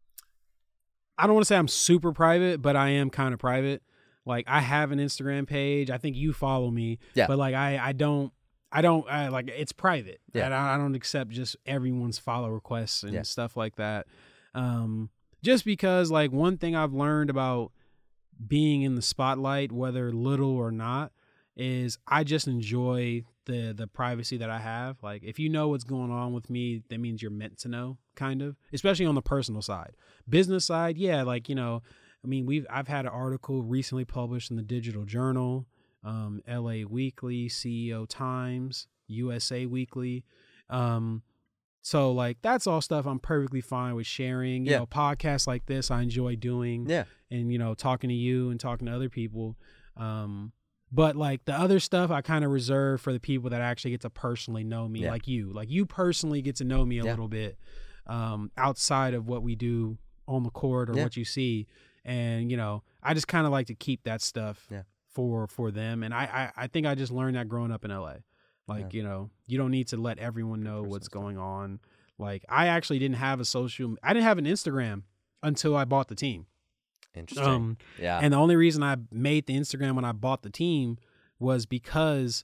I don't want to say I'm super private, but I am kind of private. Like, I have an Instagram page. I think you follow me. Yeah. But, like, I, I don't, I don't, I, like, it's private. Yeah. And I, I don't accept just everyone's follow requests and Yeah. stuff like that. Um, just because, like, one thing I've learned about being in the spotlight, whether little or not, is I just enjoy the the privacy that I have. Like, if you know what's going on with me, that means you're meant to know, kind of, especially on the personal side. Business side, yeah, like, you know, I mean, we've I've had an article recently published in the Digital Journal, um, L A Weekly, C E O Times, U S A Weekly. Um, so, like, that's all stuff I'm perfectly fine with sharing. You Yeah. know, podcasts like this I enjoy doing. Yeah. And, you know, talking to you and talking to other people. Um, but, like, the other stuff I kind of reserve for the people that actually get to personally know me, Yeah. like you. Like, you personally get to know me a Yeah. little bit um, outside of what we do on the court or Yeah. what you see. And, you know, I just kind of like to keep that stuff Yeah. for for them. And I, I, I think I just learned that growing up in L A. Like, Yeah. you know, you don't need to let everyone know Personal what's stuff. going on. Like, I actually didn't have a social, I didn't have an Instagram until I bought the team. Interesting. Um, yeah. And the only reason I made the Instagram when I bought the team was because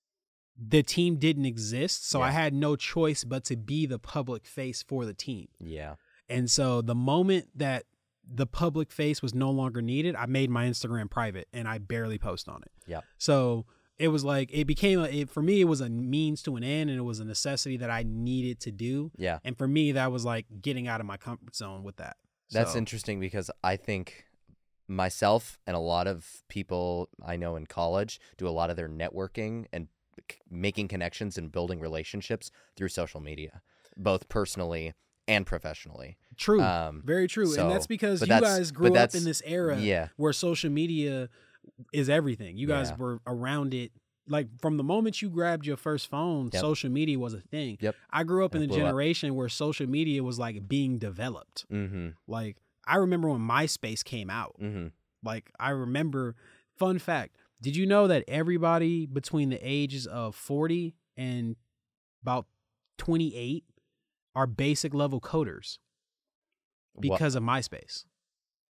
the team didn't exist. So I Yeah. had no choice but to be the public face for the team. yeah. And so the moment that the public face was no longer needed, I made my Instagram private and I barely post on it. Yeah. So it was like, it became, a, it, for me, it was a means to an end, and it was a necessity that I needed to do. Yeah. And for me, that was like getting out of my comfort zone with that. That's So, interesting because I think myself and a lot of people I know in college do a lot of their networking and c- making connections and building relationships through social media, both personally and professionally. True. Um, Very true. so- and that's because but you that's- guys but grew up that's- in this era yeah. where social media is everything. You guys Yeah. were around it. Like, from the moment you grabbed your first phone, Yep. social media was a thing. Yep. I grew up in It the blew up. generation where social media was like being developed. Mm-hmm. Like, I remember when MySpace came out. Mm-hmm. Like, I remember, fun fact, did you know that everybody between the ages of forty and about twenty-eight are basic level coders because of MySpace?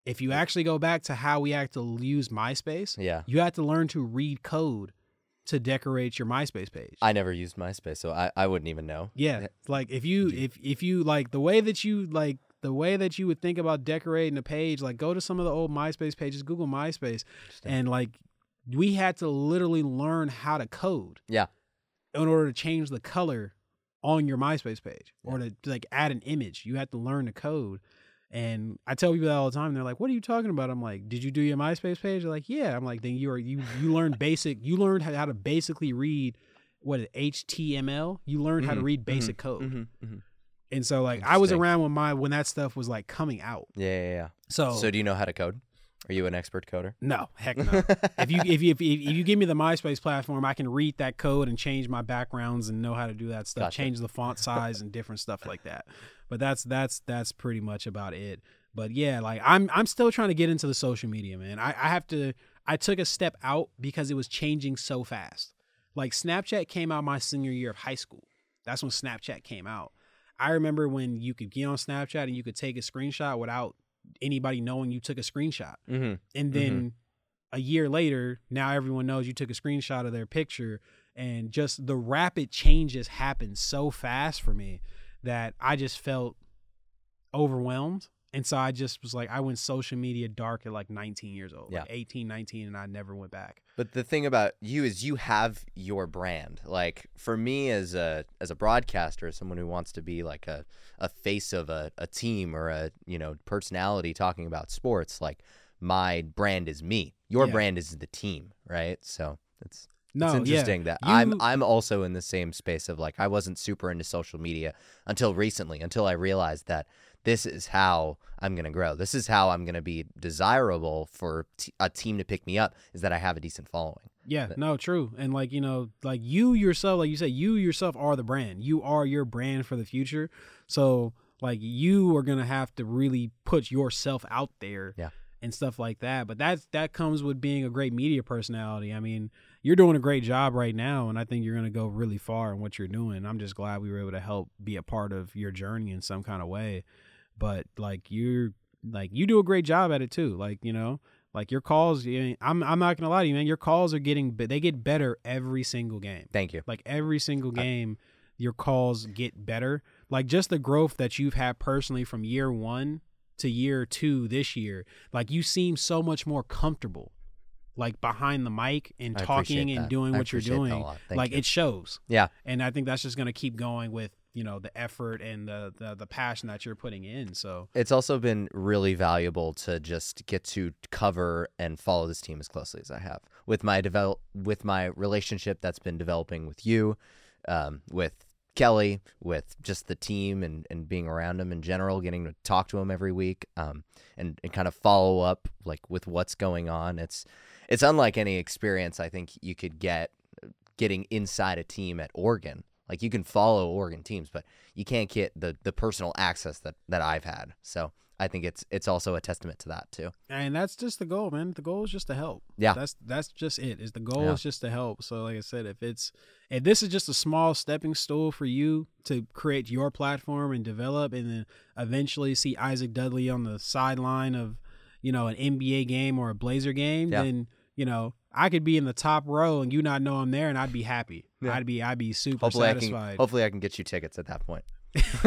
If you actually go back to how we had to use MySpace, Yeah. you had to learn to read code to decorate your MySpace page. I never used MySpace, so I, I wouldn't even know. Yeah, like if you if if you like the way that you like the way that you would think about decorating a page, like go to some of the old MySpace pages, Google MySpace, and like we had to literally learn how to code. Yeah. In order to change the color on your MySpace page or to like add an image, you had to learn the code. And I tell people that all the time. They're like, "What are you talking about?" I'm like, "Did you do your MySpace page?" They're like, "Yeah." I'm like, "Then you are you you learned basic. You learned how to basically read what is H T M L. You learned mm-hmm. how to read basic mm-hmm. code." Mm-hmm. Mm-hmm. And so like I was around when my when that stuff was like coming out. Yeah, yeah, yeah. So so do you know how to code? Are you an expert coder? No, heck no. if you if you if you, if you give me the MySpace platform, I can read that code and change my backgrounds and know how to do that stuff. Gotcha. Change the font size and different stuff like that. But that's that's that's pretty much about it. But yeah, like I'm I'm still trying to get into the social media, man. I, I have to I took a step out because it was changing so fast. Like Snapchat came out my senior year of high school. That's when Snapchat came out. I remember when you could get on Snapchat and you could take a screenshot without anybody knowing you took a screenshot. Mm-hmm. And then mm-hmm. a year later, now everyone knows you took a screenshot of their picture. And just the rapid changes happened so fast for me that I just felt overwhelmed. And so I just was like, I went social media dark at like nineteen years old, yeah. like eighteen, nineteen, and I never went back. But the thing about you is you have your brand. Like for me as a as a broadcaster, someone who wants to be like a, a face of a, a team or a, you know, personality talking about sports, like my brand is me. Your Yeah. brand is the team, right? So it's No, it's interesting yeah. that You- I'm I'm also in the same space of like I wasn't super into social media until recently, until I realized that this is how I'm going to grow. This is how I'm going to be desirable for t- a team to pick me up, is that I have a decent following. Yeah, no, true. And like, you know, like you yourself, like you said, you yourself are the brand. You are your brand for the future. So like you are going to have to really put yourself out there Yeah. and stuff like that. But that's, that comes with being a great media personality. I mean, you're doing a great job right now, and I think you're going to go really far in what you're doing. I'm just glad we were able to help be a part of your journey in some kind of way. But like you're like you do a great job at it too. Like, you know, like your calls, you, I'm I'm not gonna lie to you, man. Your calls are getting they get better every single game. Thank you. Like every single game, your calls get better. Like just the growth that you've had personally from year one to year two this year. Like you seem so much more comfortable, like behind the mic and I talking appreciate and that. doing I what you're appreciate that a doing. lot. Thank Like you. it shows. Yeah. And I think that's just gonna keep going with, you know, the effort and the, the the passion that you're putting in. So It's also been really valuable to just get to cover and follow this team as closely as I have with my develop with my relationship that's been developing with you, um, with Kelly, with just the team and, and being around them in general, getting to talk to them every week, um, and, and kind of follow up like with what's going on. It's it's unlike any experience I think you could get getting inside a team at Oregon. Like you can follow Oregon teams, but you can't get the, the personal access that, that I've had. So I think it's it's also a testament to that too. and that's just the goal, man. The goal is just to help. Yeah. That's that's just it. Is the goal Yeah. is just to help. So like I said, if it's if this is just a small stepping stool for you to create your platform and develop, and then eventually see Isaac Dudley on the sideline of, you know, an N B A game or a Blazer game, Yeah. then, you know, I could be in the top row and you not know I'm there, and I'd be happy. Yeah. I'd be I'd be super Hopefully I satisfied. can hopefully I can get you tickets at that point.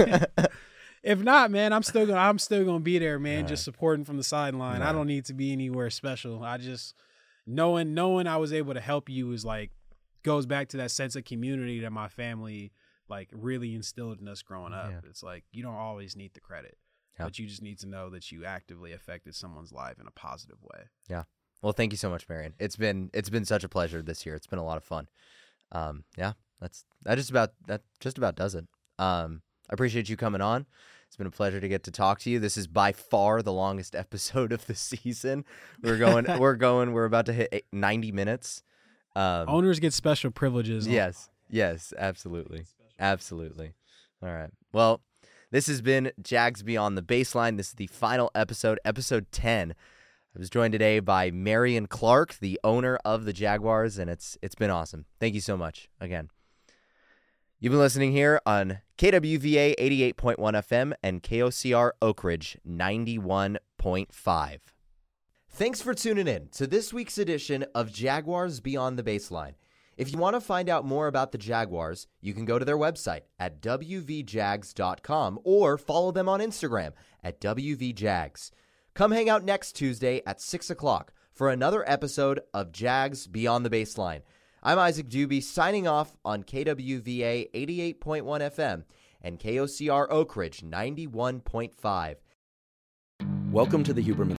If not, man, I'm still gonna I'm still gonna be there, man, All just supporting from the sideline. All I right. don't need to be anywhere special. I just knowing knowing I was able to help you is like goes back to that sense of community that my family like really instilled in us growing up. Yeah. It's like you don't always need the credit, Yeah. but you just need to know that you actively affected someone's life in a positive way. Yeah. Well, thank you so much, Marion. It's been it's been such a pleasure this year. It's been a lot of fun. Um, yeah, that's that just about that just about does it. Um, I appreciate you coming on. It's been a pleasure to get to talk to you. This is by far the longest episode of the season. We're going we're going we're about to hit eight, ninety minutes. Um, Owners get special privileges. on- Yes, yes, absolutely, absolutely. All right. Well, this has been Jags Beyond the Baseline. This is the final episode, episode ten. I was joined today by Marion Clark, the owner of the Jaguars, and it's it's been awesome. Thank you so much again. You've been listening here on K W V A eighty-eight point one F M and K O C R Oak Ridge ninety-one point five. Thanks for tuning in to this week's edition of Jaguars Beyond the Baseline. If you want to find out more about the Jaguars, you can go to their website at w v jags dot com or follow them on Instagram at w v jags. Come hang out next Tuesday at six o'clock for another episode of Jags Beyond the Baseline. I'm Isaac Duby signing off on K W V A eighty-eight point one F M and K O C R Oak Ridge ninety-one point five. Welcome to the Huberman